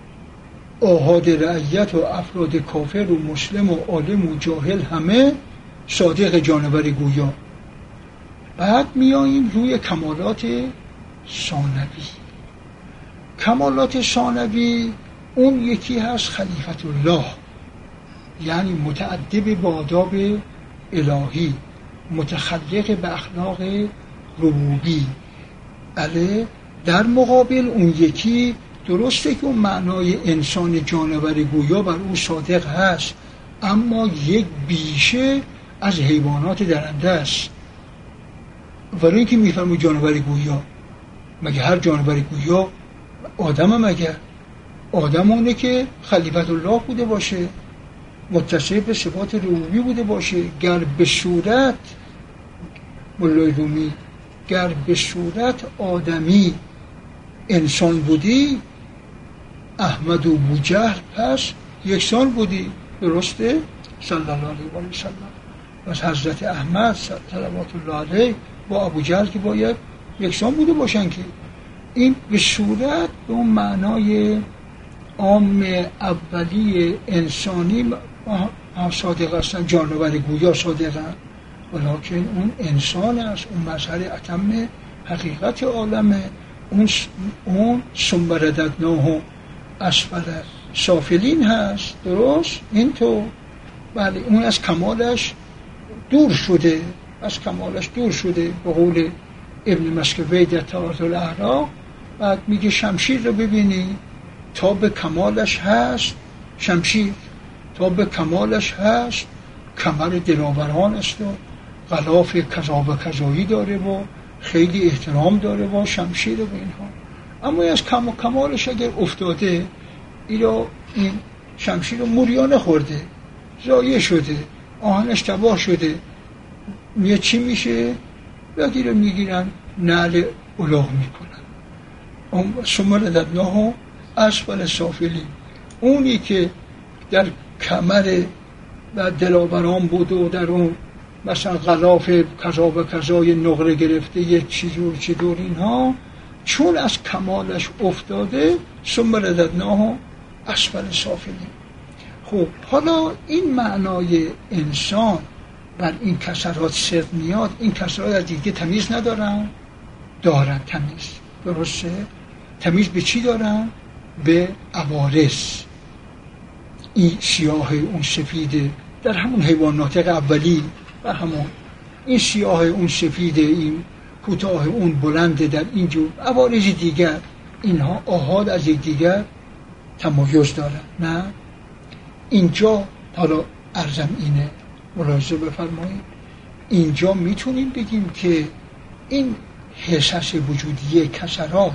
Speaker 1: آحاد رعیت و افراد کافر و مسلم و عالم و جاهل همه صادق جانور گویا. بعد میاییم روی کمالات ثانوی. کمالات ثانوی اون یکی هست خلیفت الله، یعنی متأدب به آداب الهی، متخلق به اخلاق ربوبی. بله، در مقابل اون یکی درسته که اون معنای انسان جانور گویا بر او صادق هست، اما یک بیشه از حیوانات درنده است. ولی اینکه میفرمو جانور گویا، مگه هر جانور گویا آدم هم؟ مگه آدم اونه که خلیفت الله بوده باشه، متصف به صفات ربوبی بوده باشه. گر به صورت مولای رومی، گر به صورت آدمی انسان بودی، احمد و بوجهل پس یکسان بودی. درسته؟ صلی الله علیه و سلم. پس حضرت احمد صلوات الله علیه با ابوجهل که باید یکسان بوده باشن که این به صورت به اون معنای عام اولی انسانی صادق هستن، جانور گویا صادقن، ولیکن اون انسان است، اون مظهر اتم حقیقت عالمه. اون ثم رددناه اسفل سافلین هست. درست؟ اینطور. بله، اون از کمالش دور شده، از کمالش دور شده. به قول ابن مسکوی در طهارت الاحراق بعد میگه شمشیر رو ببینی تا به کمالش هست، شمشیر تا به کمالش هست کمر دلاوران است و غلاف کذا و کذایی داره و خیلی احترام داره و شمشیر و اینها. اما از کمالش اگر افتاده، این شمشیر رو موریانه خورده، ضایع شده، آهنش تباه شده، چی میشه؟ یکی رو میگیرن نعل الاغ میکنن. ثم رددناه اسفل سافلین. اونی که در کمر و دلاوران بود و در اون مثلا غلاف کذا و کذای نقره گرفته، یک چیزور اینها، چون از کمالش افتاده ثم رددناه اسفل سافلین. خب حالا این معنای انسان بر این کسرات صدق میاد. این کسرات از دیگه تمیز ندارن؟ دارن تمیز. درسته؟ تمیز به چی دارن؟ به عوارض. این سیاه اون سفیده در همون حیوانات اولی، در همون این سیاه اون سفیده، این کوتاه اون بلنده، در اینجور عوارض دیگر، اینها آحاد از یک دیگر تمایز دارن. نه اینجا حالا عرضم اینه، ملاحظه بفرمایید، اینجا میتونیم بگیم که این حسس وجودی کسرات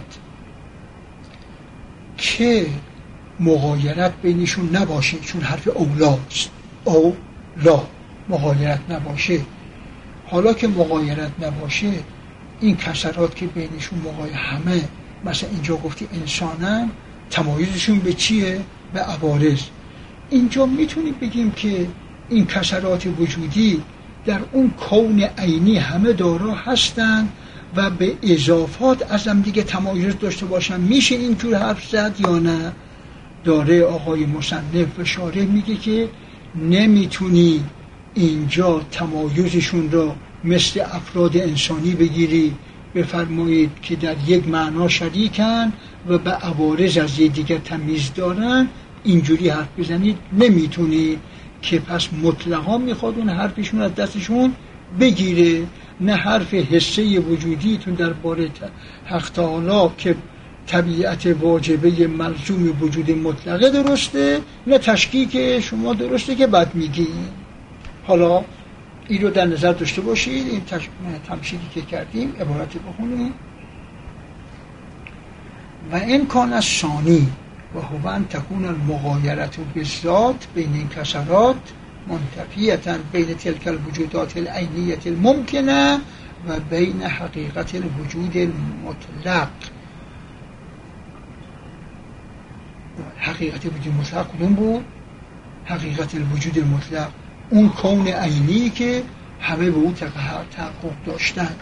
Speaker 1: که مغایرت بینشون نباشه، چون حرف اولاست، اولا مغایرت نباشه. حالا که مغایرت نباشه، این کسرات که بینشون همه، مثلا اینجا گفتی انسانن، تمایزشون به چیه؟ به عوارض. اینجا میتونیم بگیم که این کسرات وجودی در اون کون عینی همه دارا هستن و به اضافات از هم دیگه تمایز داشته باشن. میشه اینجور حرف زد یا نه؟ داره آقای مصنف و شارح میگه که نمیتونی اینجا تمایزشون را مثل افراد انسانی بگیری، بفرمایید که در یک معنا شریکن و به عوارض از یک دیگر تمیز دارن، اینجوری حرف بزنید نمیتونی، که پس مطلقا میخواد اون حرفشون از دستشون بگیره. نه حرف حسه وجودیتون در باره حق تعالی که طبیعت واجبه ملزوم وجود مطلقه درسته، نه تشکیک شما درسته که بد میگی. حالا این رو در نظر داشته باشید. این تمثیلی که کردیم عبارت بخونیم: و امکان الثانی و هو ان تكون المغایرة بالذات بین این کسرات منتفیة بین تلك الوجودات العینیة الممکنه و بین حقیقت الوجود المطلق. حقیقت وجود مطلق کدوم بود؟ حقیقت الوجود المطلق، اون کون عینی که همه به اون تحقق داشتن.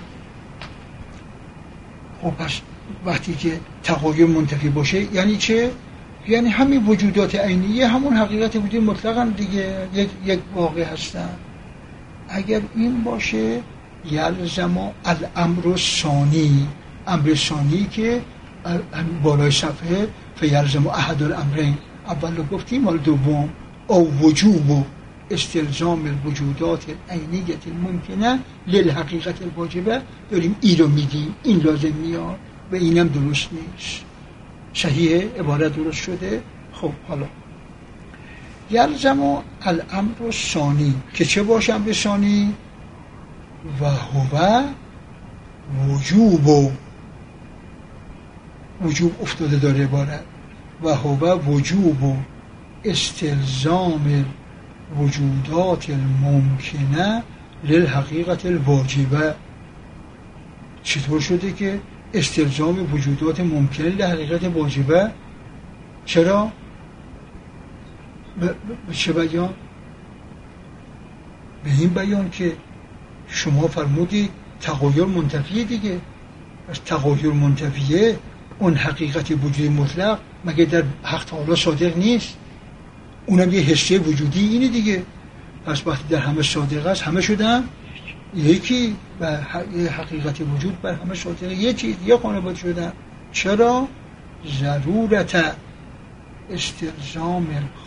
Speaker 1: خب پس وقتی که تغایر منتفی باشه یعنی چه؟ یعنی همین وجودات عینیه همون حقیقت وجود مطلق هم دیگه، یک واقع هستن. اگر این باشه یلزم الامر الثانی، امر ثانی که بالای صفحه فیلزم احد الامرین، اول رو گفتیم، ولی دوم او وجوب استلزام الوجودات العینیة الممکنه للحقیقت الواجبه، داریم این رو میدیم، این لازم میاد و اینم درست نیست. صحیحه؟ عبارت درست شده؟ خب حالا یلزم الامر الثانی که چه باشه امر ثانی؟ و هو وجوب افتاده داره عبارت، و هو وجوب استلزام وجودات الممکنه للحقیقت الواجبه. چطور شده که استلزام وجودات ممکنه لحقیقت واجبه؟ چرا؟ به چه بیان؟ به این بیان که شما فرمودید تغایر منتفیه دیگه. از تغایر منتفیه اون حقیقت وجود مطلق مگه در حق تعالی صادق نیست؟ اونم یه حسه وجودی اینه دیگه. پس وقتی در همه صادق است همه شدن یکی و حقیقت وجود بر همه صادق یه چیز، یه خانواده شدن. چرا؟ ضرورت استلزام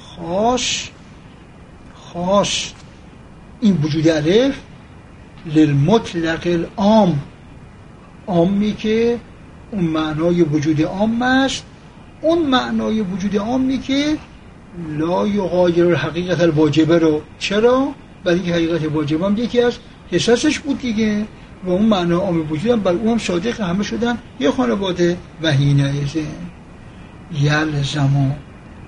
Speaker 1: خاص این وجود الف للمطلق العام، عامی که اون معنای وجود عام است، اون معنای وجود عامی که لا یغایر الحقیقت الواجبه رو. چرا؟ برای اینکه حقیقت واجبه هم یکی از حساسش بود دیگه و اون معنای عام وجود هم بر اون هم صادق، همه شدن یه خانواده. و حینئذ یلزم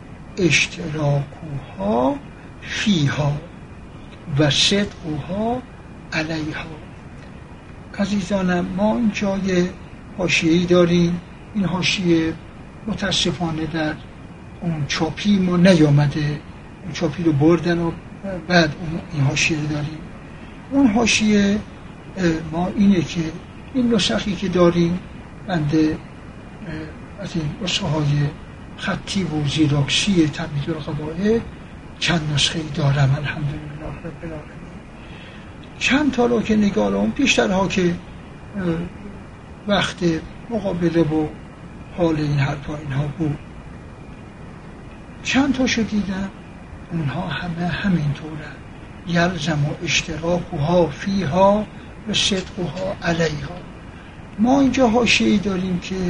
Speaker 1: اشتراکها فیها و صدقها علیها. عزیزانم ما این جای حاشیه‌ای داریم، این حاشیه متاسفانه در اون چاپی ما نیامده، اون چاپی رو بردن و بعد این حاشیه داریم. اون حاشیه ما اینه که این نسخی که داریم بنده از این نسخه‌های خطی و زیراکسی تبیید القواعد چند نسخه دارم الحمدلله رب العالمین. چند تا رو که نگارم، بیشترها که وقت مقابله و حال این حرفا اینها بود، چند تا شو دیدم اونها همین طوره. یلزم و اشتراکها فیها و صدقها علیها. ما اینجا حاشیه‌ای داریم که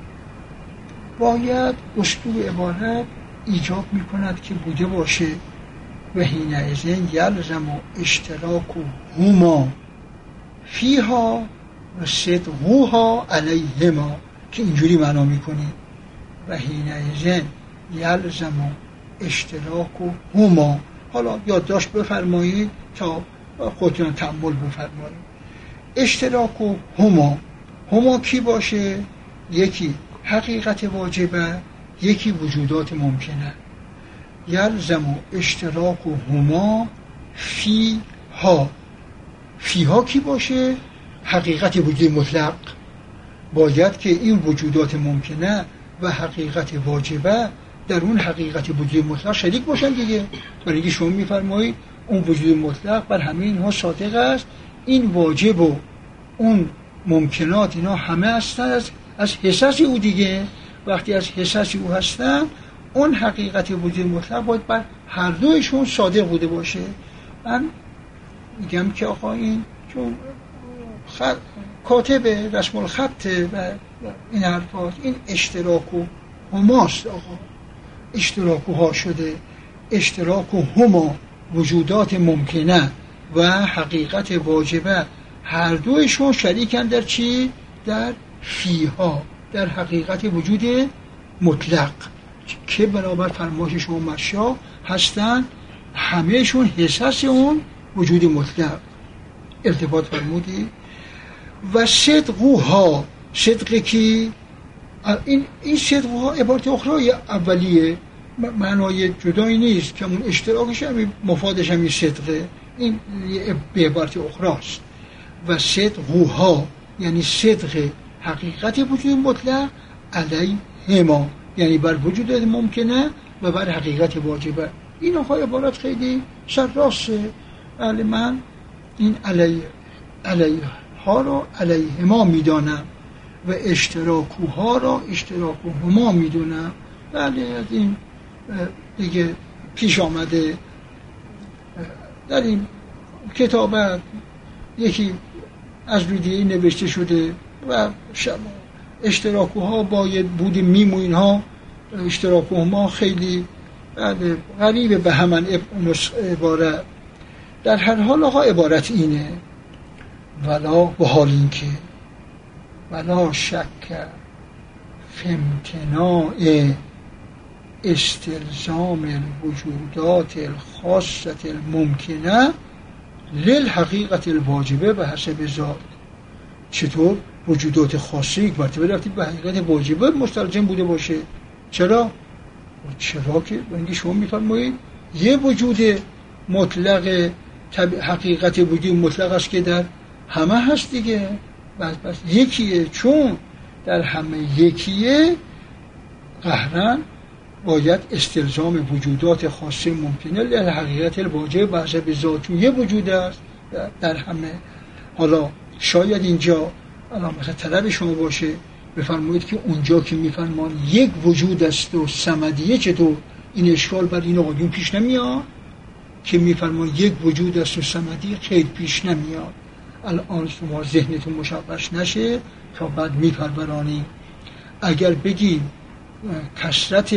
Speaker 1: باید اسلوب عبارت ایجاب میکند که بوده باشه و حینئذ یلزم و اشتراکهما فیها و صدقها علیهما، که اینجوری معنا میکنیم و حینئذ یلزم و اشتراکهما. حالا یادداشت بفرمایید تا خودتون تأمل بفرمایید. اشتراکهما، هما کی باشه؟ یکی حقیقت واجبه، یکی وجودات ممکنه. یلزم اشتراکهما فیها، فیها کی باشه؟ حقیقت وجود مطلق. باید که این وجودات ممکنه و حقیقت واجبه در اون حقیقت وجود مطلق شریک باشن دیگه. برای اینکه شما میفرمایید اون وجود مطلق بر همه اینها صادق است، این واجب و اون ممکنات اینا همه هستن از حساس او دیگه. وقتی از حساس او هستن اون حقیقت وجود مطلق باید بر هر دویشون صادق بوده باشه. من میگم که آقا این چون کاتب رسم الخطه و این حرفات، این اشتراکو هماست آقا، اشتراکو ها شده. اشتراکو هما وجودات ممکنه و حقیقت واجبه هر دویشون شریکن در چی؟ در فیها، در حقیقت وجود مطلق که برابر فرمایش شما مشا هستن، همهشون حساس اون وجود مطلق ارتباط فرمودی. و صدقوها، صدقه کی؟ این صدقوها عبارت اخرى اولیه، معنای جدایی نیست که اون اشتراکش هم مفادش هم صدقه، این به عبارت اخرى است. و صدقوها یعنی صدق حقیقت وجود مطلق علیهما، یعنی بر وجود ممکنه و بر حقیقت واجبه. این آقای عبارت خیلی سرراسته. من این علیها را علیهما میدانم و اشتراکوها را اشتراکوهما میدونم. بله از این دیگه پیش آمده در این کتابت یکی از روی نوشته شده و اشتراکوها باید بود میم و اینها، اشتراکوهما خیلی غریبه به همان عبارت. در هر حال آقا عبارت اینه: ولا و حال این که ولا شک فی امتناع استلزام الوجودات الخاصة الممکنه للحقیقت الواجبه به حسب ذات. چطور وجودات خاصی یک مرتبه رفتید به حقیقت واجبه مستلزم بوده باشه؟ چرا که بنده شما میفرمایید یه وجود مطلق حقیقت وجود مطلق است که در همه هست دیگه، بس یکیه. چون در همه یکیه قهرن باید استلزام وجودات خاصه ممکنه لحقیقت الواجب به حسب ذات، چون یه وجود است در همه. حالا شاید اینجا مثلا طلب شما باشه بفرمایید که اونجا که میفرمان یک وجود است و صمدیه، چطور این اشکال بر این آقایون پیش نمیاد که میفرمان یک وجود است و صمدی؟ خیلی پیش نمیاد. الان شما ذهنتون مشوش نشه تا بعد میپرورانی. اگر بگیم کثرت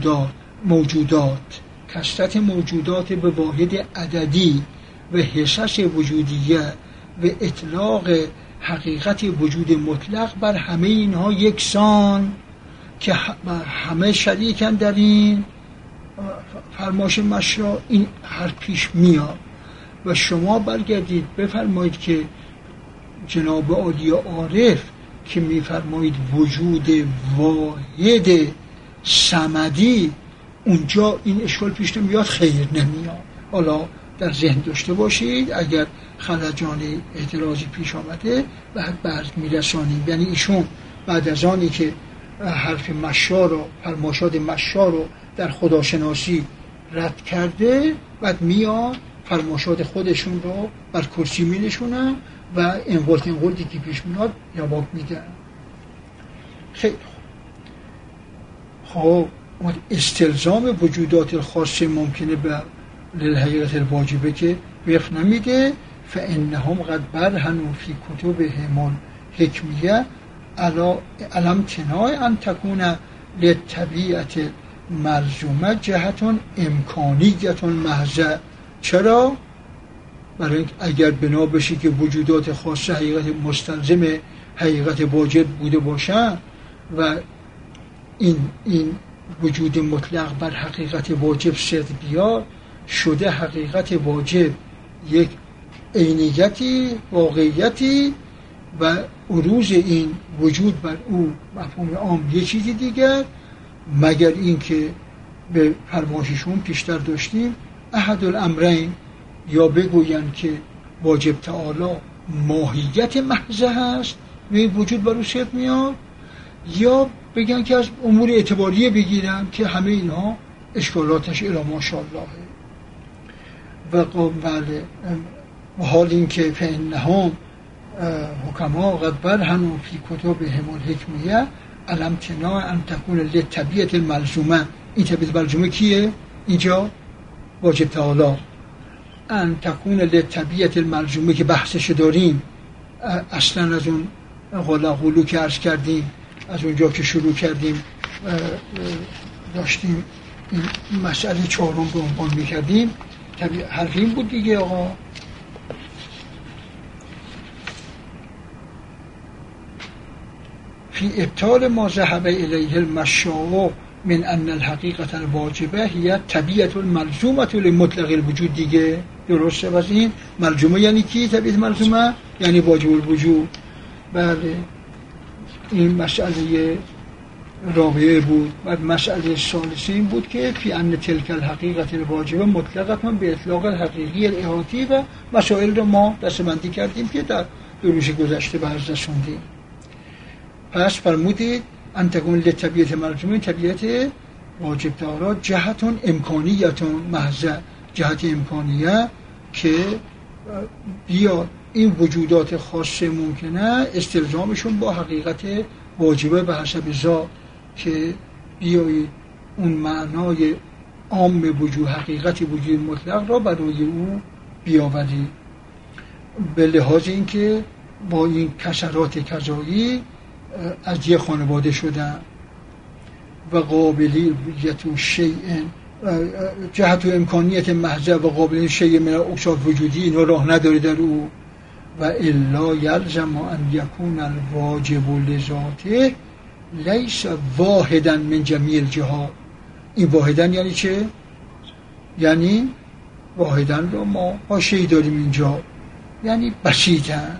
Speaker 1: موجودات به واحد عددی و حساس وجودیه و اطلاق حقیقت وجود مطلق بر همه اینها یکسان که همه شریکن در این فرمایش مشا، این هر پیش میاد. و شما برگردید بفرمایید که جناب عالی عارف که میفرمایید وجود واحد صمدی، اونجا این اشکال پیش نمیاد، خیر نمیاد. حالا در ذهن داشته باشید اگر خلجان اعتراضی پیش آمده بعد میرسانیم. یعنی ایشون بعد از آنی که حرف مشا رو، فرمایشات مشا رو در خداشناسی رد کرده، بعد میاد فرمایشات خودشون رو بر کرسی می‌نشونن و انقلتی که پیش میاد جواب میدن. خیلی خب استلزام وجودات خاصه ممکنه به للحقیقت الواجبه که وقت نمیده. فانهم قد برهنوا فی کتبهم الحکمیه علی امتناع ان تکون للطبیعت ملزومه جهتون امکانیتون محضه. چرا؟ برای اگر بنا بشی که وجودات خاصه حقیقت مستلزم حقیقت واجب بوده باشن و این وجود مطلق بر حقیقت واجب صدق بیاد، شده حقیقت واجب یک عینیتی، واقعیتی و عروض این وجود بر او مفهوم عام یه چیزی دیگر، مگر این که به فرمایششون پیشتر داشتیم احد الامرین، یا بگوین که واجب تعالی ماهیت محضه هست و این وجود بر او صدق میاد، یا بگن که از امور اعتباریه بگیرن که همه اینها اشکالاتش الی ماشاءالله. و بله و حال این که فانهم حکما قد برهنوا فی کتبهم الحکمیه علی امتناع ان تکون للطبیعت الملزومه. این طبیعت ملزومه کیه؟ اینجا واجب تعالی. ان تکون للطبیعت الملزومه که بحثش داریم اصلا از اون غلو که عرض کردیم، از اونجا که شروع کردیم داشتیم این مسئله چهارم رو عنوان می‌کردیم. حرف این بود دیگه آقا، فی ابطال ما ذهب الیه المشاع من ان الحقیقت الواجبه هی طبیعت الملزومه لمطلق الوجود دیگه. درسته؟ پس این ملزومه یعنی کی؟ طبیعت ملزومه یعنی واجب الوجود. بله این مسئله رابعه بود. بعد مسئله ثالثه این بود که فی ان تلک الحقیقت الواجبه مطلقاً به اطلاق الحقیقی الاحاطی و مسائل رو ما دسته‌بندی کردیم که در دروس گذشته بحث رسوندیم. پس فرمودید ان تکون لطبیعت ملزومه طبیعت واجب دارا جهتون امکانیتون محض، جهت امکانیه که بیاد این وجودات خاصه ممکنه استلزامشون با حقیقت واجبه به حسب ذات که بیایید اون معنای عام وجود، حقیقت وجود مطلق را برای او بیاورید، به لحاظ اینکه با این کسرات کذایی از یه خانواده شدن و قابلیت و شیء جهت و امکانیت محض و قابلیت شیء من اوصاف وجودی اینا راه نداره در او. و الا یلزم ان یکون الواجب لذاته لیس واحدا من جمیع الجهات. این واحدا یعنی چه؟ یعنی واحدا رو ما حاشیه‌ای داریم اینجا، یعنی بسیطن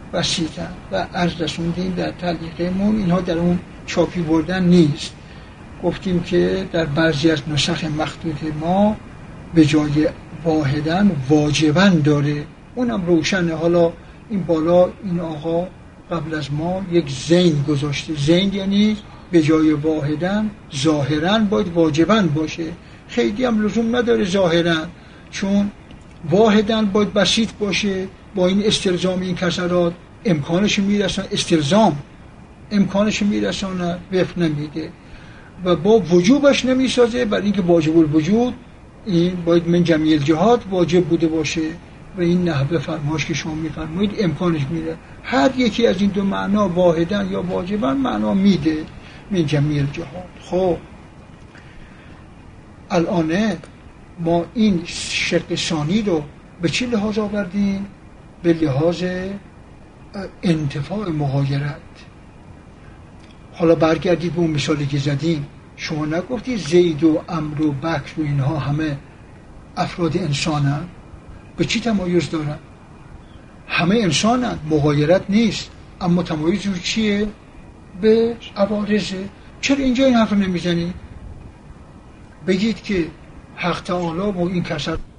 Speaker 1: و عرض رسوندیم در تعلیقمون اینها در اون چاپی بردن نیست. گفتیم که در بعضی از نسخ مخطوط ما به جای واحدا واجبا داره، اونم روشنه. حالا این بالا این آقا قبل از ما یک زین گذاشته، زین یعنی به جای واحدا ظاهرا باید واجبا باشه، خیلی هم لزوم نداره ظاهرا، چون واحدا باید بسیط باشه. با این استلزام این کسرات امکانش میرسن، استلزام امکانش میرسانه، وفق نمیده و با وجوبش نمیسازه، برای اینکه واجب الوجود این باید من جمیع الجهات واجب بوده باشه و این نحوه فرماش که شما میفرمایید امکانش میده. هر یکی از این دو معنا واحدا یا واجبا معنا میده من جمیع الجهات. خب الان ما این شق ثانی رو به چه لحاظ آوردیم؟ به لحاظ انتفاع مغایرت. حالا برگردید به اون مثالی که زدیم. شما نگفتی زید و عمر و بکر و اینها همه افراد انسانن؟ به چی تمایز دارن؟ همه انسانن، مغایرت نیست، اما تمایز رو چیه؟ به عوارضه. چرا اینجا این حرف نمیزنی؟ بگید که حق تعالی با این کسر